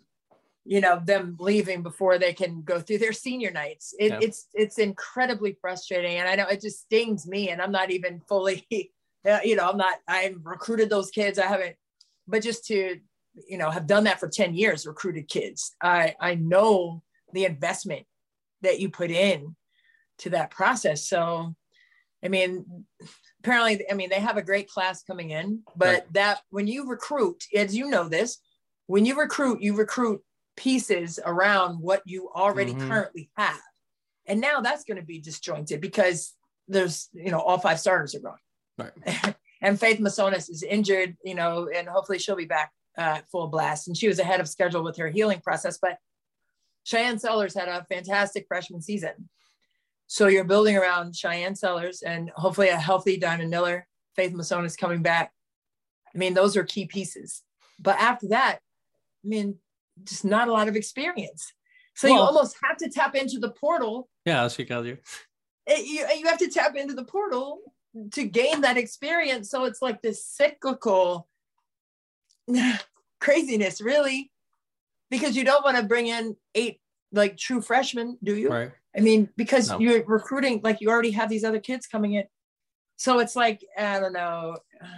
E: them leaving before they can go through their senior nights. It's incredibly frustrating. And I know it just stings me, and I'm not even fully, I've recruited those kids. I haven't, but just to have done that for 10 years, recruited kids. I know the investment that you put in to that process. So, I mean, apparently, they have a great class coming in, but that when you recruit, as you know this, when you recruit pieces around what you already currently have. And now that's going to be disjointed because there's, all 5 starters are gone.
F: Right.
E: And Faith Masonius is injured, and hopefully she'll be back full blast. And she was ahead of schedule with her healing process. But Cheyenne Sellers had a fantastic freshman season. So you're building around Cheyenne Sellers and hopefully a healthy Diamond Miller, Faith Masonius coming back. Those are key pieces. But after that, just not a lot of experience. So you almost have to tap into the portal.
F: Yeah, I'll speak out you.
E: You have to tap into the portal to gain that experience. So it's like this cyclical craziness, really, because you don't want to bring in 8 like true freshmen, do you? Right. Because you're recruiting, like you already have these other kids coming in. So it's like, I don't know,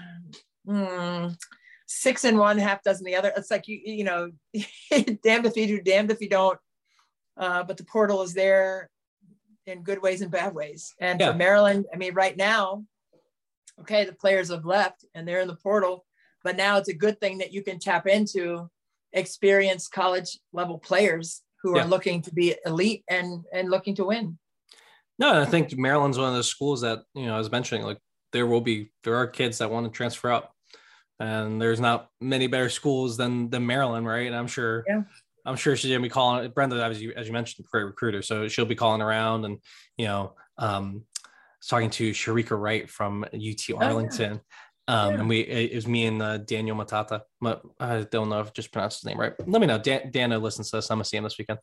E: 6 in one, half dozen the other. It's like, you know, damned if you do, damned if you don't. But the portal is there in good ways and bad ways. And for Maryland, right now, okay, the players have left and they're in the portal, but now it's a good thing that you can tap into experienced college level players who are looking to be elite and looking to win.
F: No, I think Maryland's one of those schools that, you know, I was mentioning, like there are kids that want to transfer up, and there's not many better schools than Maryland. Right. And I'm sure she's going to be calling Brenda, as you mentioned, great recruiter. So she'll be calling around and, you know, talking to Sharika Wright from UT Arlington. And it was me and Daniel Matata. I don't know if I just pronounced his name right. Let me know. Dana listens to us. I'm going to see him this weekend.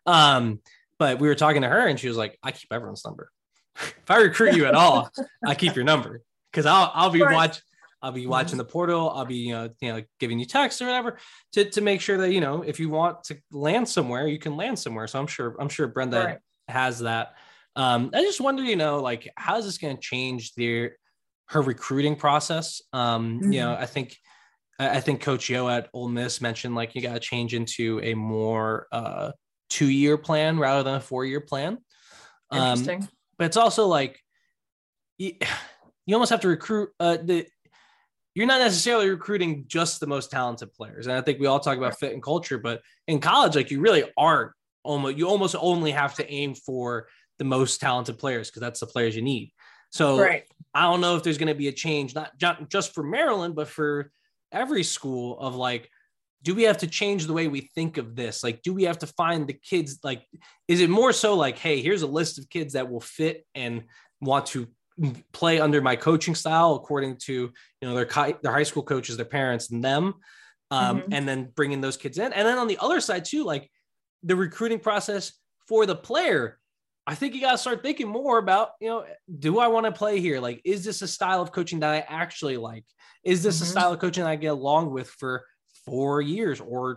F: But we were talking to her and she was like, I keep everyone's number. If I recruit you at all, I keep your number. Cause I'll be watching the portal. I'll be, giving you texts or whatever to make sure that, you know, if you want to land somewhere, you can land somewhere. So I'm sure Brenda has that. I just wonder, you know, like, how is this going to change her recruiting process? You know, I think Coach Yo at Ole Miss mentioned, like, you got to change into a more 2-year plan rather than a 4-year plan.
E: Interesting.
F: But it's also like, you almost have to recruit you're not necessarily recruiting just the most talented players. And I think we all talk about fit and culture, but in college, like, you really aren't you almost only have to aim for the most talented players because that's the players you need. So I don't know if there's going to be a change, not just for Maryland, but for every school of like, do we have to change the way we think of this? Like, do we have to find the kids? Like, is it more so like, hey, here's a list of kids that will fit and want to play under my coaching style according to, you know, their high school coaches, their parents, and them, and then bringing those kids in. And then on the other side too, like the recruiting process for the player, I think you got to start thinking more about, you know, do I want to play here? Like, is this a style of coaching that I actually like? Is this a style of coaching that I get along with for 4 years or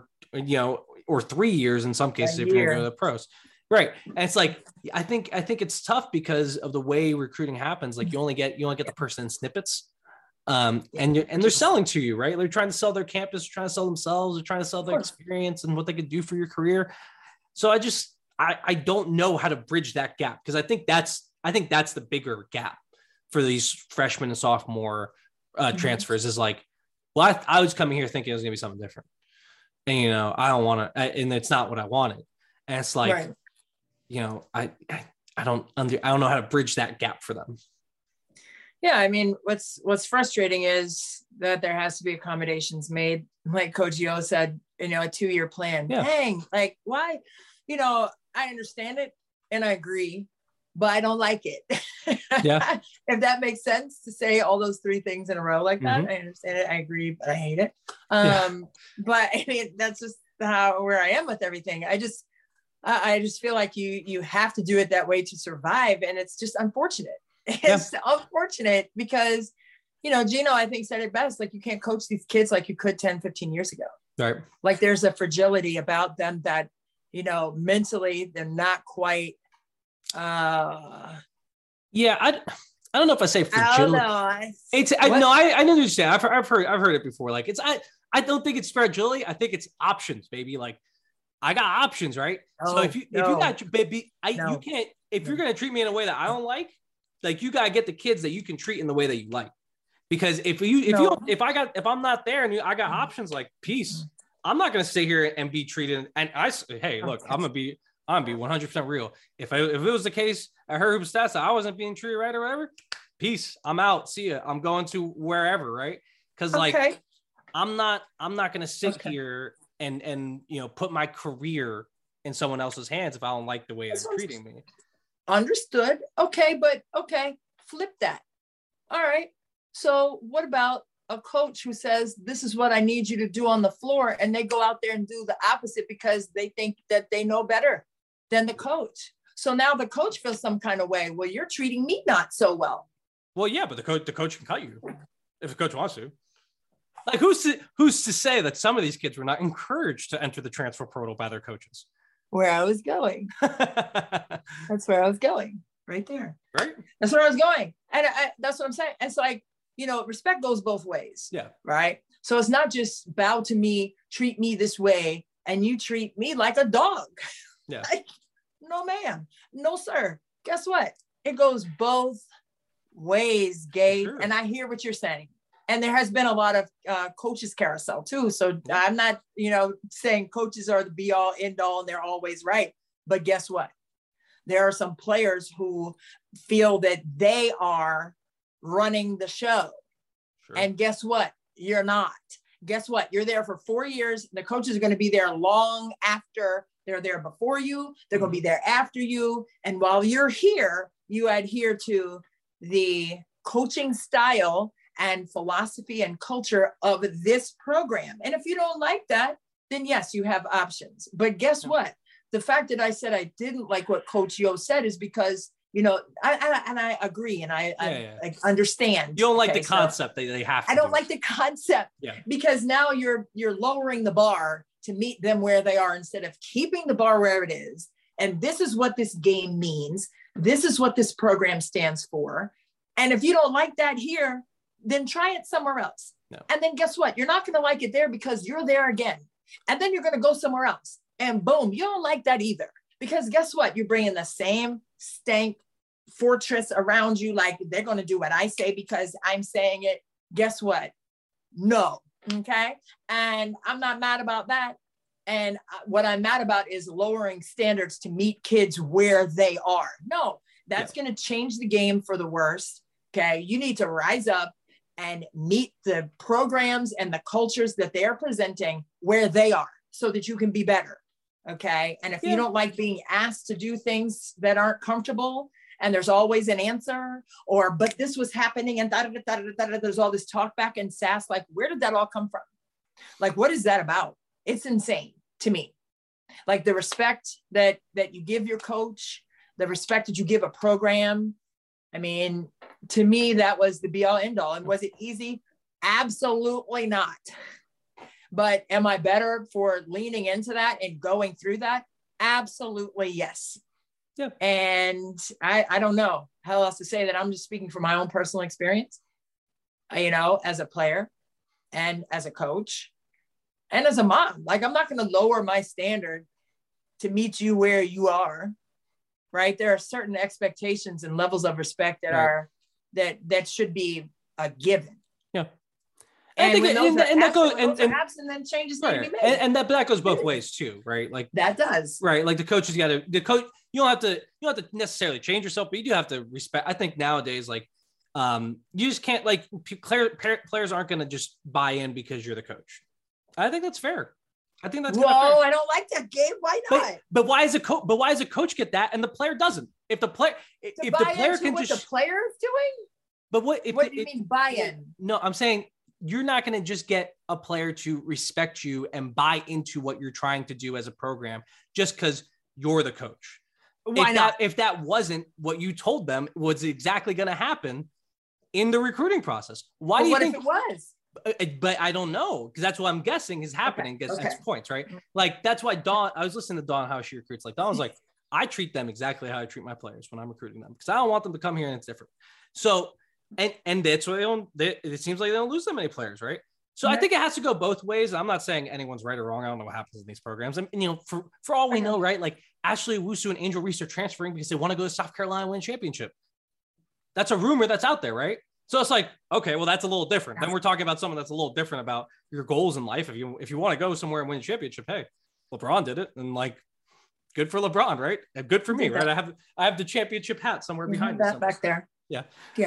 F: 3 years in some cases if you're going to go to the pros? Right. And it's like, I think it's tough because of the way recruiting happens. Like, you only get the person in snippets. And they're selling to you, right? They're trying to sell their campus, trying to sell themselves, they're trying to sell their experience and what they could do for your career. So I don't know how to bridge that gap, because I think that's the bigger gap for these freshman and sophomore transfers is like, well, I was coming here thinking it was gonna be something different, and, you know, I don't want to, and it's not what I wanted. And it's like, you know, I don't know how to bridge that gap for them.
E: Yeah. I mean, what's frustrating is that there has to be accommodations made. Like Coach Yo said, you know, a 2-year plan. Yeah. Dang, like, why? You know, I understand it and I agree, but I don't like it. Yeah. If that makes sense to say all those 3 things in a row like that, I understand it. I agree, but I hate it. But I mean, that's just where I am with everything. I just feel like you have to do it that way to survive. And it's just unfortunate. It's unfortunate because, you know, Gino, I think, said it best. Like, you can't coach these kids like you could 10, 15 years ago. Right. Like, there's a fragility about them that, you know, mentally they're not quite. I don't know if I say fragility. I don't know. I know what you're saying. I've heard it before. Like,
F: I don't think it's fragility. I think it's options, baby. Like I got options, right? So if you got baby, you can't, if you're going to treat me in a way that I don't like you got to get the kids that you can treat in the way that you like. Because if I'm not there and I got options, like peace, I'm not going to sit here and be treated. And hey, look, I'm going to be 100% real. If it was the case at Her Hoop Stats that I wasn't being treated right or whatever, peace, I'm out. See ya. I'm going to wherever. Right. Cause like, I'm not going to sit here and, put my career in someone else's hands if I don't like the way they're treating me.
E: Understood. Okay. Flip that. All right. So what about a coach who says, this is what I need you to do on the floor, and they go out there and do the opposite because they think that they know better than the coach. So now the coach feels some kind of way. Well, you're treating me not so well.
F: Well, yeah, but the coach can cut you if the coach wants to. Like who's to say that some of these kids were not encouraged to enter the transfer portal by their coaches?
E: Where I was going. That's where I was going. Right there.
F: Right.
E: That's where I was going. And that's what I'm saying. It's like, respect goes both ways.
F: Yeah.
E: Right. So it's not just bow to me, treat me this way, and you treat me like a dog.
F: Yeah.
E: Like, no, ma'am. No, sir. Guess what? It goes both ways, Gabe. Sure. And I hear what you're saying. And there has been a lot of coaches carousel too. So I'm not, saying coaches are the be all end all and they're always right. But guess what? There are some players who feel that they are running the show. Sure. And guess what? You're not. Guess what? You're there for 4 years. The coaches are going to be there long after they're there before you. They're going to be there after you. And while you're here, you adhere to the coaching style and philosophy and culture of this program. And if you don't like that, then yes, you have options. But guess what? The fact that I said I didn't like what Coach Yo said is because, I agree and I understand.
F: You don't like the concept that they have to.
E: I don't like the concept because now you're lowering the bar to meet them where they are instead of keeping the bar where it is. And this is what this game means. This is what this program stands for. And if you don't like that here, then try it somewhere else. No. And then guess what? You're not going to like it there because you're there again. And then you're going to go somewhere else. And boom, you don't like that either. Because guess what? You're bringing the same stank fortress around you. Like they're going to do what I say because I'm saying it. Guess what? No. Okay. And I'm not mad about that. And what I'm mad about is lowering standards to meet kids where they are. No, that's going to change the game for the worse. Okay. You need to rise up and meet the programs and the cultures that they're presenting where they are so that you can be better. Okay. And if you don't like being asked to do things that aren't comfortable and there's always an answer but this was happening and there's all this talk back and sass, like, where did that all come from? Like, what is that about? It's insane to me. Like the respect that you give your coach, the respect that you give a program. I mean, to me, that was the be all end all. And was it easy? Absolutely not. But am I better for leaning into that and going through that? Absolutely, yes. Yeah. And I don't know how else to say that. I'm just speaking from my own personal experience, as a player and as a coach and as a mom. Like, I'm not going to lower my standard to meet you where you are. Right. There are certain expectations and levels of respect that are that should be a given.
F: Yeah.
E: And I think that goes and then changes need to be made.
F: And that goes both ways too, right? Like
E: that does.
F: Right. Like the coach you don't have to necessarily change yourself, but you do have to respect. I think nowadays, like you just can't, like, players aren't going to just buy in because you're the coach. I think that's fair. I think that's fair.
E: I don't like that, Gabe. Why not?
F: But why is a coach? But why does a coach get that and the player doesn't? If the player, if the player can
E: what the player is doing.
F: But what do
E: you mean buy in?
F: No, I'm saying you're not going to just get a player to respect you and buy into what you're trying to do as a program just because you're the coach.
E: Why not?
F: If that wasn't what you told them was exactly going to happen in the recruiting process, why do you think
E: it was?
F: But I don't know, because that's what I'm guessing is happening. Gets X points, right? Like that's why Dawn. I was listening to Dawn how she recruits. Like Dawn was like, I treat them exactly how I treat my players when I'm recruiting them because I don't want them to come here and it's different. So and that's why they don't. It seems like they don't lose that many players, right? So I think it has to go both ways. I'm not saying anyone's right or wrong. I don't know what happens in these programs. And you know, for all we know, right? Like Ashley Owusu and Angel Reese are transferring because they want to go to South Carolina and win championship. That's a rumor that's out there, right? So it's like, okay, well, that's a little different. Then we're talking about someone that's a little different about your goals in life. If you want to go somewhere and win a championship, hey, LeBron did it, and like, good for LeBron, right? And good for me, right? I have the championship hat somewhere behind
E: that back there.
F: Yeah.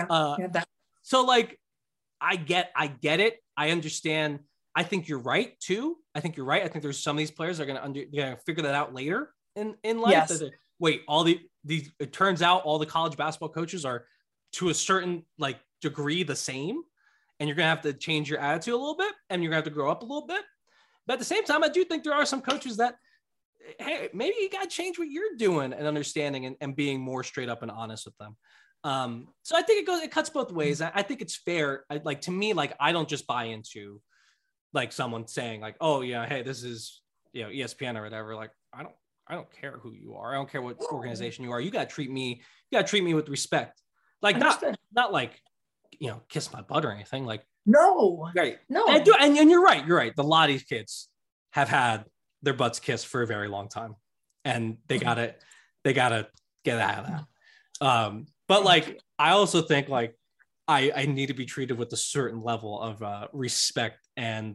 E: So
F: like, I get it. I understand. I think you're right too. I think there's some of these players that are going to figure that out later in life.
E: Yes.
F: Wait, it turns out all the college basketball coaches are to a certain like degree the same, and you're going to have to change your attitude a little bit, and you're going to have to grow up a little bit. But at the same time, I do think there are some coaches that, hey, maybe you got to change what you're doing and understanding and being more straight up and honest with them. So I think it cuts both ways. I think it's fair. To me, like, I don't just buy into like someone saying like, oh yeah, hey, this is, you know, ESPN or whatever. Like, I don't care who you are. I don't care what organization you are. You got to treat me with respect. Like, not like, you know, kiss my butt or anything. Like,
E: no,
F: right.
E: No.
F: And you're right. You're right. A lot of these kids have had their butts kissed for a very long time, and they gotta get out of that. But like, I also think like I need to be treated with a certain level of respect and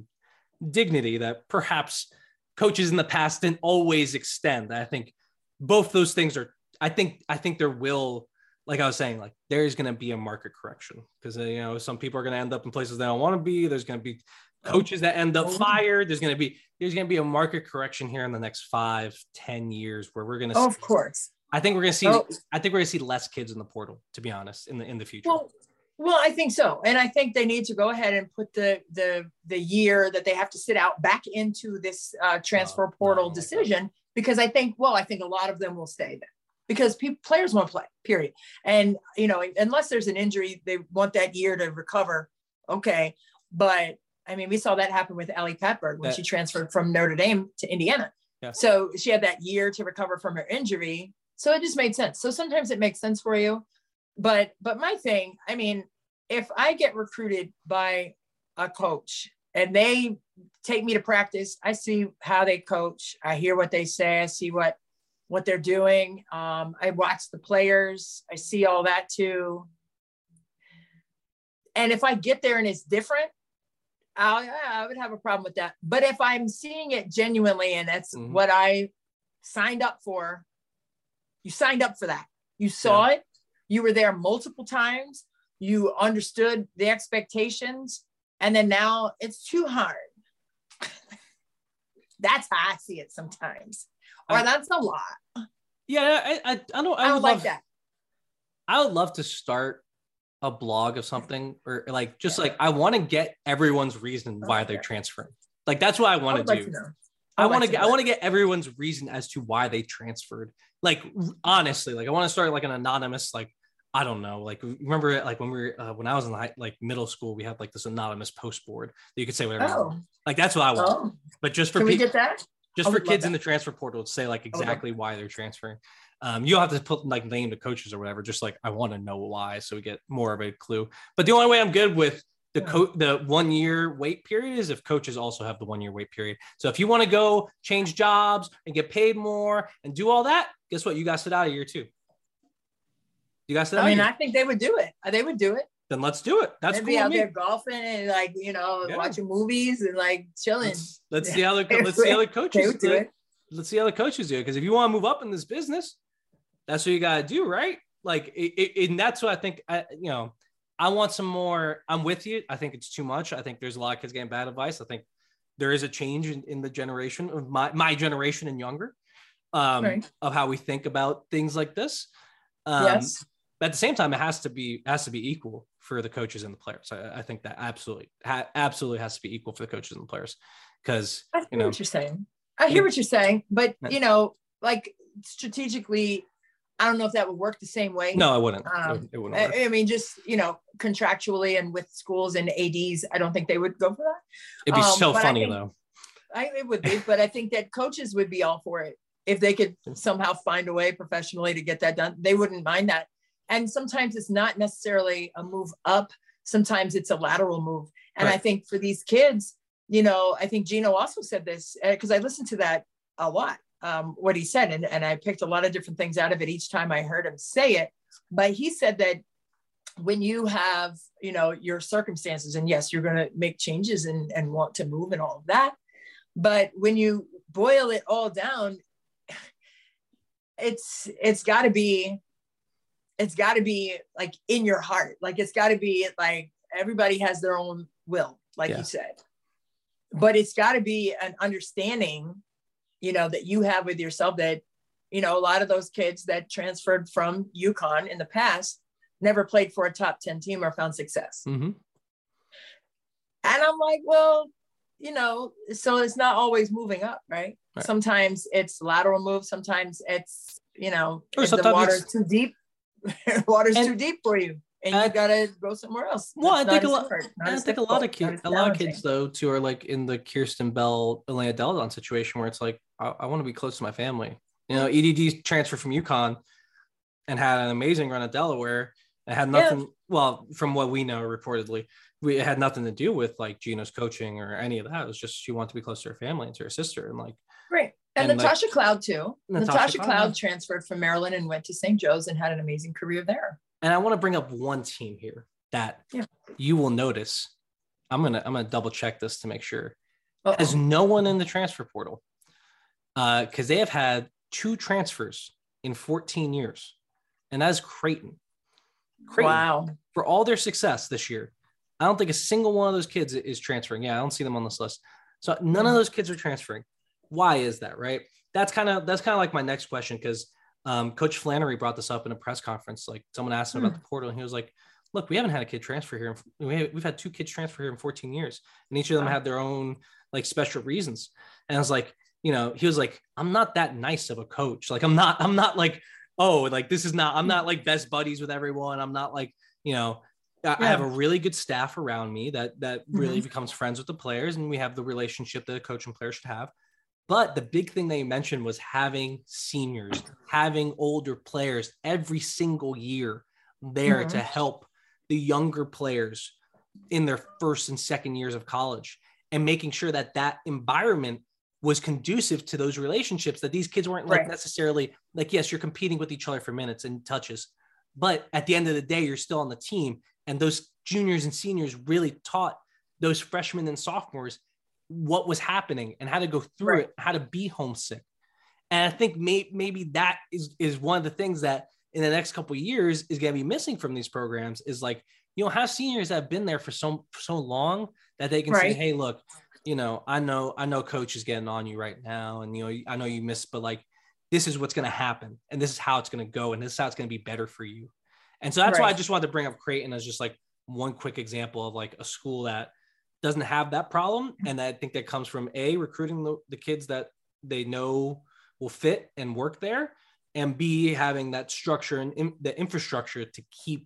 F: dignity that perhaps coaches in the past didn't always extend. I think both those things are, I think there will, like I was saying, like there's going to be a market correction because, you know, some people are going to end up in places they don't want to be. There's going to be coaches that end up fired. There's going to be a market correction here in the next 5-10 years where we're going to,
E: of course,
F: I think we're going to see less kids in the portal, to be honest, in the future.
E: Well, I think so. And I think they need to go ahead and put the year that they have to sit out back into this transfer portal decision, because I think a lot of them will stay there because players want to play, period. And, you know, unless there's an injury, they want that year to recover. Okay. But I mean, we saw that happen with Ellie Petberg when she transferred from Notre Dame to Indiana. Yeah. So she had that year to recover from her injury. So it just made sense. So sometimes it makes sense for you. But my thing, I mean, if I get recruited by a coach and they take me to practice, I see how they coach. I hear what they say. I see what they're doing. I watch the players. I see all that too. And if I get there and it's different, I would have a problem with that. But if I'm seeing it genuinely and that's what I signed up for, you signed up for that. You saw it. You were there multiple times. You understood the expectations. And then now it's too hard. That's how I see it sometimes. Or that's a lot.
F: Yeah, I would
E: like that.
F: I would love to start a blog of something, or like just like I want to get everyone's reason why they're transferring. Like that's what I want to do. I want to get everyone's reason as to why they transferred. Like honestly, like I want to start like an anonymous, like I don't know, like remember like when we were when I was in middle school, we had like this anonymous post board that you could say whatever.
E: Oh.
F: Like that's what I want. But just for
E: Can we get that?
F: Just for kids in the transfer portal to say like exactly why they're transferring. You don't have to put like name the coaches or whatever. Just like, I want to know why, so we get more of a clue. But the only way I'm good with the 1 year wait period is if coaches also have the 1 year wait period. So if you want to go change jobs and get paid more and do all that, guess what? You guys sit out a year too. You guys sit out.
E: I think they would do it. They would do it.
F: Then let's do it. That's
E: They'd
F: cool.
E: Be out there golfing and like, you know, watching movies and like chilling.
F: Let's see how the coaches do it. Let's see how the coaches do it. Because if you want to move up in this business, that's what you got to do, right? Like, and that's what I think, I want some more. I'm with you. I think it's too much. I think there's a lot of kids getting bad advice. I think there is a change in the generation of my generation and younger of how we think about things like this.
E: Yes.
F: But at the same time, it has to be equal for the coaches and the players. I think that absolutely has to be equal for the coaches and the players. Because
E: I hear what you're saying. I hear what you're saying, but you know, like strategically, I don't know if that would work the same way.
F: No, it wouldn't. It wouldn't work.
E: I mean, just, you know, contractually and with schools and ADs, I don't think they would go for that.
F: It'd be so funny though.
E: It would be, but I think that coaches would be all for it. If they could somehow find a way professionally to get that done, they wouldn't mind that. And sometimes it's not necessarily a move up. sometimes it's a lateral move. And
F: Right.
E: I think for these kids, I think Gino also said this, because I listened to that a lot, what he said. And I picked a lot of different things out of it each time I heard him say it. But he said that when you have, your circumstances, and yes, you're going to make changes and want to move and all of that. But when you boil it all down, it's got to be like in your heart. Like, it's got to be like, everybody has their own will, like you said, but it's got to be an understanding, that you have with yourself that, a lot of those kids that transferred from UConn in the past never played for a top 10 team or found success.
F: Mm-hmm.
E: And I'm like, well, so it's not always moving up, right? Sometimes it's lateral moves. Sometimes it's, if the water's too deep, too deep for you, and you gotta go somewhere else.
F: Well, I think a lot of kids though too are like in the Kirsten Bell, Elena Deladon situation where it's like, I want to be close to my family. EDD transferred from UConn and had an amazing run at Delaware. It had nothing. Well, from what we know, reportedly, it had nothing to do with like Gino's coaching or any of that. It was just she wanted to be close to her family and to her sister, and like
E: right. And Natasha Cloud too. Natasha Cloud
F: Cloud
E: transferred from Maryland and went to St. Joe's and had an amazing career there.
F: And I want to bring up one team here that you will notice. I'm gonna double check this to make sure. There's no one in the transfer portal, because they have had 2 transfers in 14 years, and that's Creighton.
E: Wow!
F: For all their success this year, I don't think a single one of those kids is transferring. Yeah, I don't see them on this list. So none of those kids are transferring. Why is that? Right? That's kind of like my next question, because Coach Flannery brought this up in a press conference. Like, someone asked him about the portal, and he was like, look, we haven't had a kid transfer here. We've had 2 kids transfer here in 14 years, and each of them had their own like special reasons. And I was like, he was like, I'm not that nice of a coach. Like, I'm not like, oh, like I'm not like best buddies with everyone. I'm not like, I have a really good staff around me that really becomes friends with the players, and we have the relationship that a coach and player should have. But the big thing they mentioned was having seniors, having older players every single year there to help the younger players in their first and second years of college, and making sure that environment was conducive to those relationships, that these kids weren't like necessarily like, yes, you're competing with each other for minutes and touches, but at the end of the day, you're still on the team. And those juniors and seniors really taught those freshmen and sophomores what was happening and how to go through it, how to be homesick. And I think maybe that is one of the things that in the next couple of years is going to be missing from these programs, is like, have seniors that have been there for so long that they can say, hey, look, I know coach is getting on you right now. And, I know you missed, but like, this is what's going to happen. And this is how it's going to go. And this is how it's going to be better for you. And so that's why I just wanted to bring up Creighton as just like one quick example of like a school that doesn't have that problem. And I think that comes from recruiting the kids that they know will fit and work there, and B, having that structure and the infrastructure to keep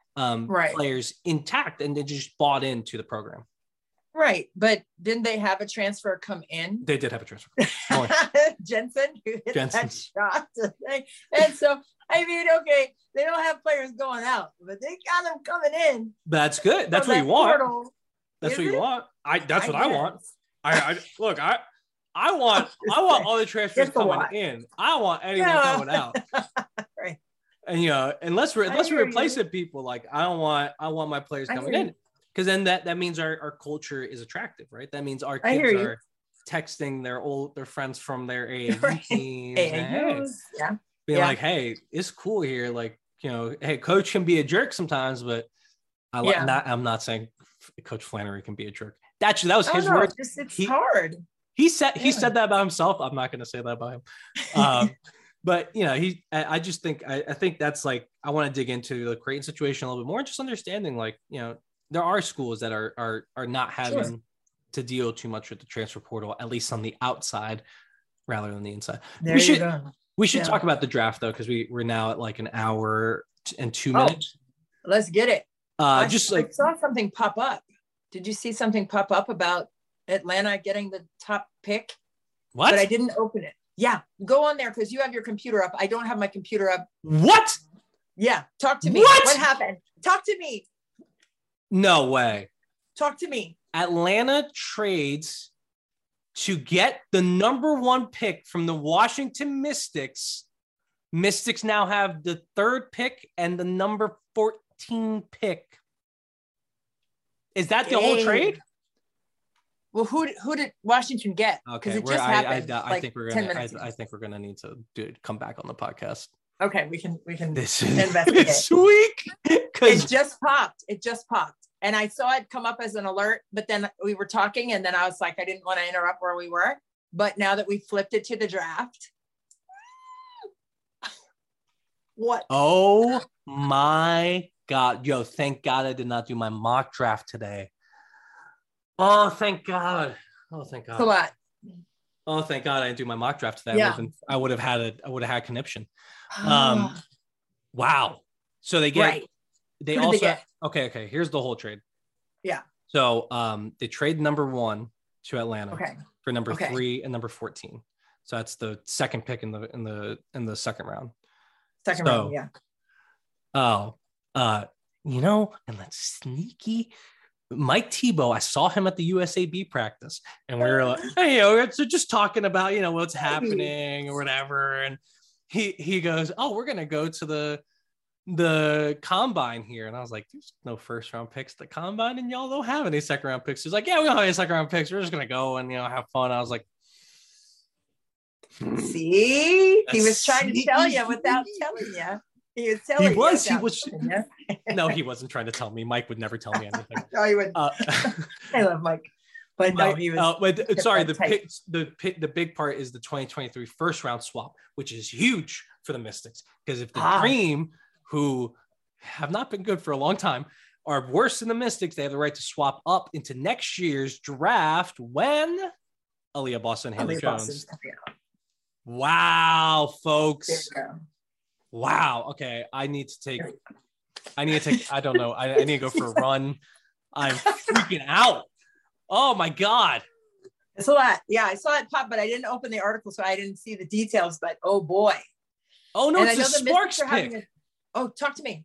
F: players intact, and they just bought into the program.
E: Right. But didn't they have a transfer come in?
F: They did have a transfer.
E: Jensen, who hit that shot. And so, I mean, okay, they don't have players going out, but they got them coming in.
F: That's good. That's what you want. That's what you want. That's what I want. I look, I want all the transfers coming in. I want anyone coming out.
E: Right.
F: And unless we're replacing people, like I want my players coming in, because then that means our culture is attractive, right? That means our kids are texting their friends from their AAU teams, being like, hey, it's cool here. Like, hey, coach can be a jerk sometimes, but I'm not saying Coach Flannery can be a jerk. That was his word.
E: It's hard.
F: He said that about himself. I'm not going to say that about him. But I just think, I think that's like, I want to dig into the Creighton situation a little bit more, just understanding like, there are schools that are not having to deal too much with the transfer portal, at least on the outside rather than the inside. We should talk about the draft though, because we're now at like an hour and 2 minutes.
E: Let's get it.
F: I
E: saw something pop up. Did you see something pop up about Atlanta getting the top pick?
F: What?
E: But I didn't open it. Yeah, go on there because you have your computer up. I don't have my computer up.
F: What?
E: Yeah, talk to me.
F: What
E: happened? Talk to me.
F: No way.
E: Talk to me.
F: Atlanta trades to get the number 1 pick from the Washington Mystics. Mystics now have the 3rd pick and the number 14 pick. Is that the whole trade?
E: Well, who did Washington get?
F: Okay,
E: it just happened.
F: I think we're gonna need to come back on the podcast.
E: Okay, we can
F: this
E: investigate.
F: This week,
E: it just popped. And I saw it come up as an alert, but then we were talking, and then I was like, I didn't want to interrupt where we were. But now that we flipped it to the draft, what?
F: Oh my God. Yo, thank God I did not do my mock draft today. Oh, thank God.
E: It's a lot.
F: Oh, thank God I didn't do my mock draft today.
E: Yeah.
F: I would have had conniption. Wow. So they get,
E: right.
F: they
E: Who
F: also,
E: did they get?
F: Okay. Here's the whole trade.
E: Yeah.
F: So they trade number 1 to Atlanta for number 3 and number 14. So that's the 2nd pick in the second round.
E: Second round, yeah.
F: Oh, and that's sneaky. Mike Tebow, I saw him at the USAB practice, and we were like, hey, so just talking about, what's happening or whatever. And he goes, oh, we're going to go to the combine here. And I was like, there's no 1st round picks at the combine, and y'all don't have any 2nd round picks. He's like, yeah, we don't have any 2nd round picks. We're just going to go and, have fun. I was like,
E: see, he was trying to tell you without telling you. He was telling you.
F: No, he wasn't trying to tell me. Mike would never tell me anything.
E: No, he wouldn't. I love Mike. But no, he was.
F: The big part is the 2023 1st round swap, which is huge for the Mystics. Because if the Dream, who have not been good for a long time, are worse than the Mystics, they have the right to swap up into next year's draft when Aaliyah Boston, Haley Jones. Wow, folks. Wow. Okay. I need to take, I don't know. I need to go for a run. I'm freaking out. Oh my God.
E: It's a lot. Yeah. I saw it pop, but I didn't open the article, so I didn't see the details, but oh boy.
F: Oh no, it's a Sparks pick.
E: Talk to me.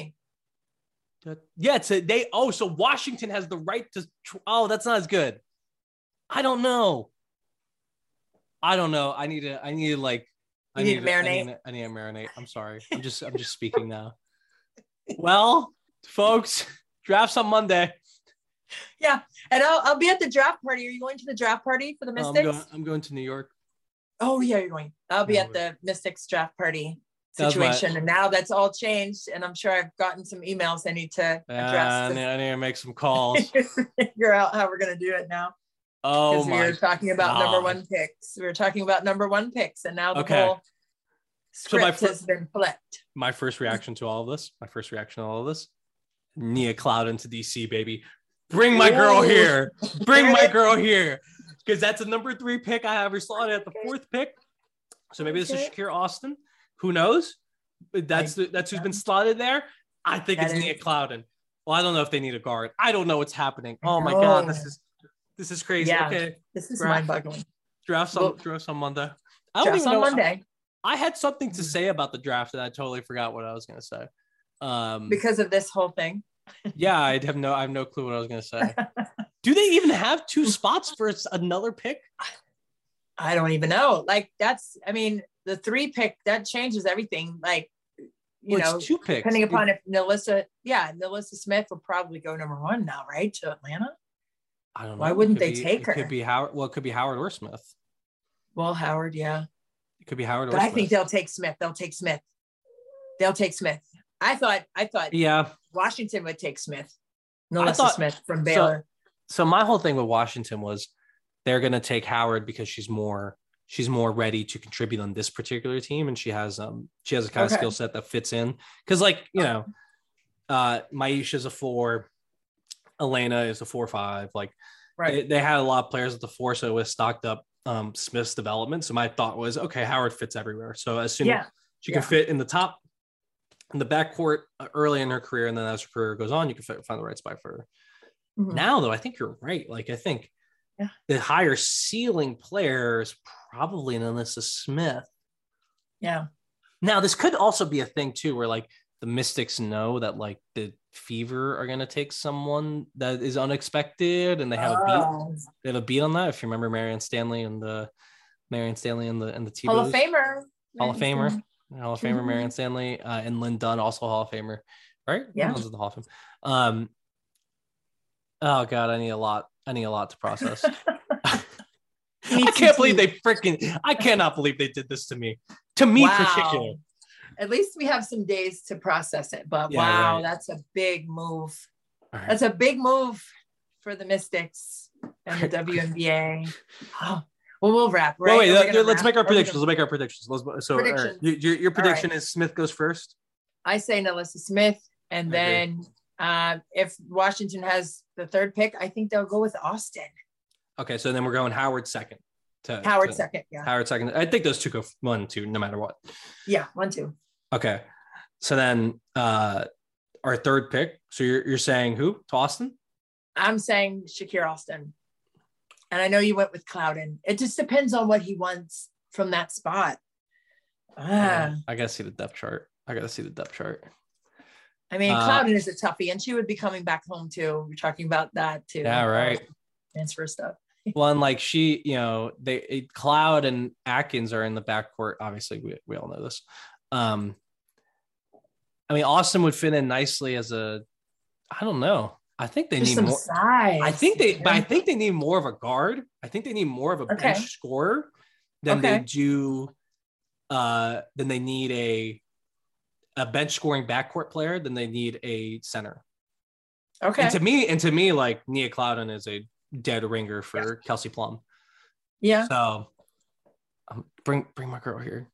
F: Yeah. So Washington has the right to, that's not as good. I don't know. I need to marinate. I need to marinate. I'm sorry. I'm just speaking now. Well, folks, draft's on Monday.
E: Yeah, and I'll be at the draft party. Are you going to the draft party for the Mystics?
F: I'm going to New York.
E: Oh yeah, you're going. I'll be at the Mystics draft party situation, and now that's all changed. And I'm sure I've gotten some emails I need to address.
F: I need to make some calls.
E: Figure out how we're gonna do it now.
F: Oh
E: my! We were talking about number 1 picks. And now the whole script has been flipped.
F: My first reaction to all of this. Nia Clouden to DC, baby. Bring my girl here. Because that's a number 3 pick. I have her slotted at the 4th pick. So maybe this is Shakira Austin. Who knows? That's who's been slotted there. I think it's Nia Clouden. Well, I don't know if they need a guard. I don't know what's happening. Oh my God, this is crazy.
E: Yeah,
F: okay,
E: this is mind-boggling.
F: Drafts on Monday.
E: Monday.
F: I had something to say about the draft, and I totally forgot what I was going to say.
E: Because of this whole thing.
F: Yeah, I have no clue what I was going to say. Do they even have 2 spots for another pick?
E: I don't even know. Like the 3 pick that changes everything. Like,
F: it's 2 picks.
E: Depending upon if Nalissa Smith will probably go number 1 now, right? To Atlanta.
F: I don't know.
E: Why wouldn't they take her?
F: It could be Howard. Well, it could be Howard or Smith.
E: Well, Howard, yeah.
F: It could be Howard or
E: Smith.
F: But
E: I think they'll take Smith. I thought
F: yeah,
E: Washington would take Smith. Nalissa Smith from Baylor.
F: So my whole thing with Washington was they're going to take Howard because she's more ready to contribute on this particular team, and she has a kind of skill set that fits in. Because Maisha's a 4, Elena is a 4-5. Like, right. They had a lot of players at the 4, so it was stocked up Smith's development. So my thought was, okay, Howard fits everywhere. So as soon as she can fit in the top, in the backcourt early in her career, and then as her career goes on, you can find the right spot for her. Mm-hmm. Now, though, I think you're right. Like, I think the higher ceiling player is probably Nalissa Smith.
E: Yeah.
F: Now, this could also be a thing too, where like the Mystics know that like the Fever are gonna take someone that is unexpected, and they have a beat. They have a beat on that. If you remember Marianne Stanley and the T-Bows.
E: Hall of Famer.
F: Marianne Stanley, and Lynn Dunn, also Hall of Famer, right?
E: Yeah.
F: Those are the Hall of Fame. Oh God, I need a lot to process. I cannot believe they did this to me. To me, particular.
E: At least we have some days to process it. But
F: Yeah, right.
E: That's a big move.
F: All right.
E: That's a big move for the Mystics and the WNBA. Oh, well, we'll wrap. Right?
F: Wait, let's make our predictions. Let's make our predictions. So,
E: Predictions.
F: All right. Your prediction is Smith goes first.
E: I say NaLyssa Smith, and then if Washington has the third pick, I think they'll go with Austin.
F: Okay, so then we're going Howard second.
E: Second, yeah.
F: Howard second. I think those two go 1, 2, no matter what.
E: Yeah, 1, 2.
F: Okay, so then our third pick. So you're saying who to Austin?
E: I'm saying Shakir Austin, and I know you went with Clouden. It just depends on what he wants from that spot.
F: I gotta see the depth chart. I
E: mean, Clouden is a toughie, and she would be coming back home too. We're talking about that too.
F: Yeah, right.
E: Transfer stuff.
F: Well, and like Cloud and Atkins are in the backcourt. Obviously, we all know this. I mean, Austin would fit in nicely as I don't know. I think they need more
E: size.
F: I think they need more of a guard. I think they need more of a bench scorer than they do. Then they need a bench scoring backcourt player. Than they need a center.
E: Okay.
F: And to me, like Nia Clouden is a dead ringer for Kelsey Plum.
E: Yeah.
F: So bring my girl here.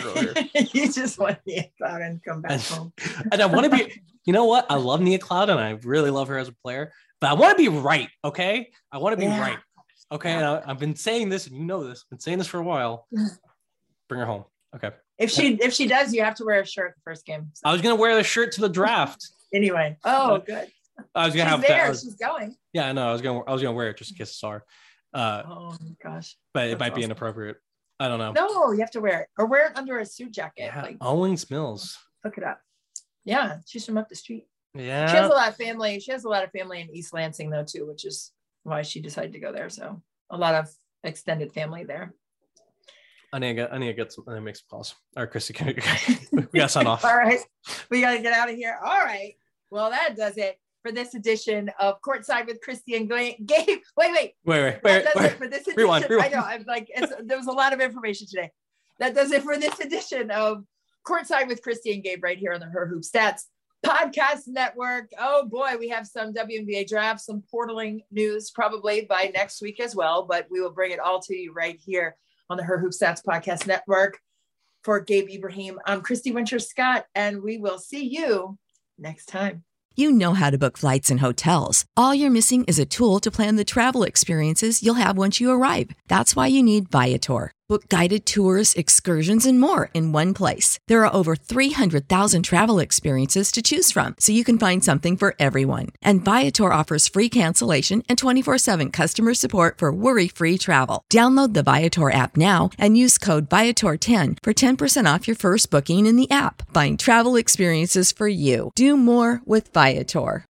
E: You just want Nia Clouden to come back home.
F: And I want to be, you know what? I love Nia Clouden. I really love her as a player, but I want to be right. Okay. I want to be right. Okay.
E: Yeah.
F: And I've been saying this, and you know this, I've been saying this for a while. Bring her home. Okay.
E: If she does, you have to wear a shirt the first game. So.
F: I was going to wear the shirt to the draft.
E: Anyway. Oh, good.
F: I was going to have
E: there.
F: that.
E: She's going.
F: Yeah, I know. I was going to wear it just in case I saw her.
E: Oh my gosh.
F: But it might be inappropriate. I don't know.
E: No, you have to wear it, or wear it under a suit jacket.
F: Yeah, Owings Mills.
E: Look it up. Yeah, she's from up the street.
F: Yeah.
E: She has a lot of family. She has a lot of family in East Lansing though too, which is why she decided to go there. So a lot of extended family there.
F: I need to get some. I need to make some calls. All right, Christy, we got to sign off.
E: All right, we got to get out of here. All right. Well, that does it for this edition of Courtside with Christy and Gabe. Wait. That does it for this edition.
F: Rewind.
E: I know. I'm like, there was a lot of information today. That does it for this edition of Courtside with Christy and Gabe right here on the Her Hoop Stats Podcast Network. Oh boy, we have some WNBA draft, some portaling news probably by next week as well, but we will bring it all to you right here on the Her Hoop Stats Podcast Network. For Gabe Ibrahim, I'm Christy Winter-Scott, and we will see you next time.
G: You know how to book flights and hotels. All you're missing is a tool to plan the travel experiences you'll have once you arrive. That's why you need Viator. Book guided tours, excursions, and more in one place. There are over 300,000 travel experiences to choose from, so you can find something for everyone. And Viator offers free cancellation and 24/7 customer support for worry-free travel. Download the Viator app now and use code Viator10 for 10% off your first booking in the app. Find travel experiences for you. Do more with Viator.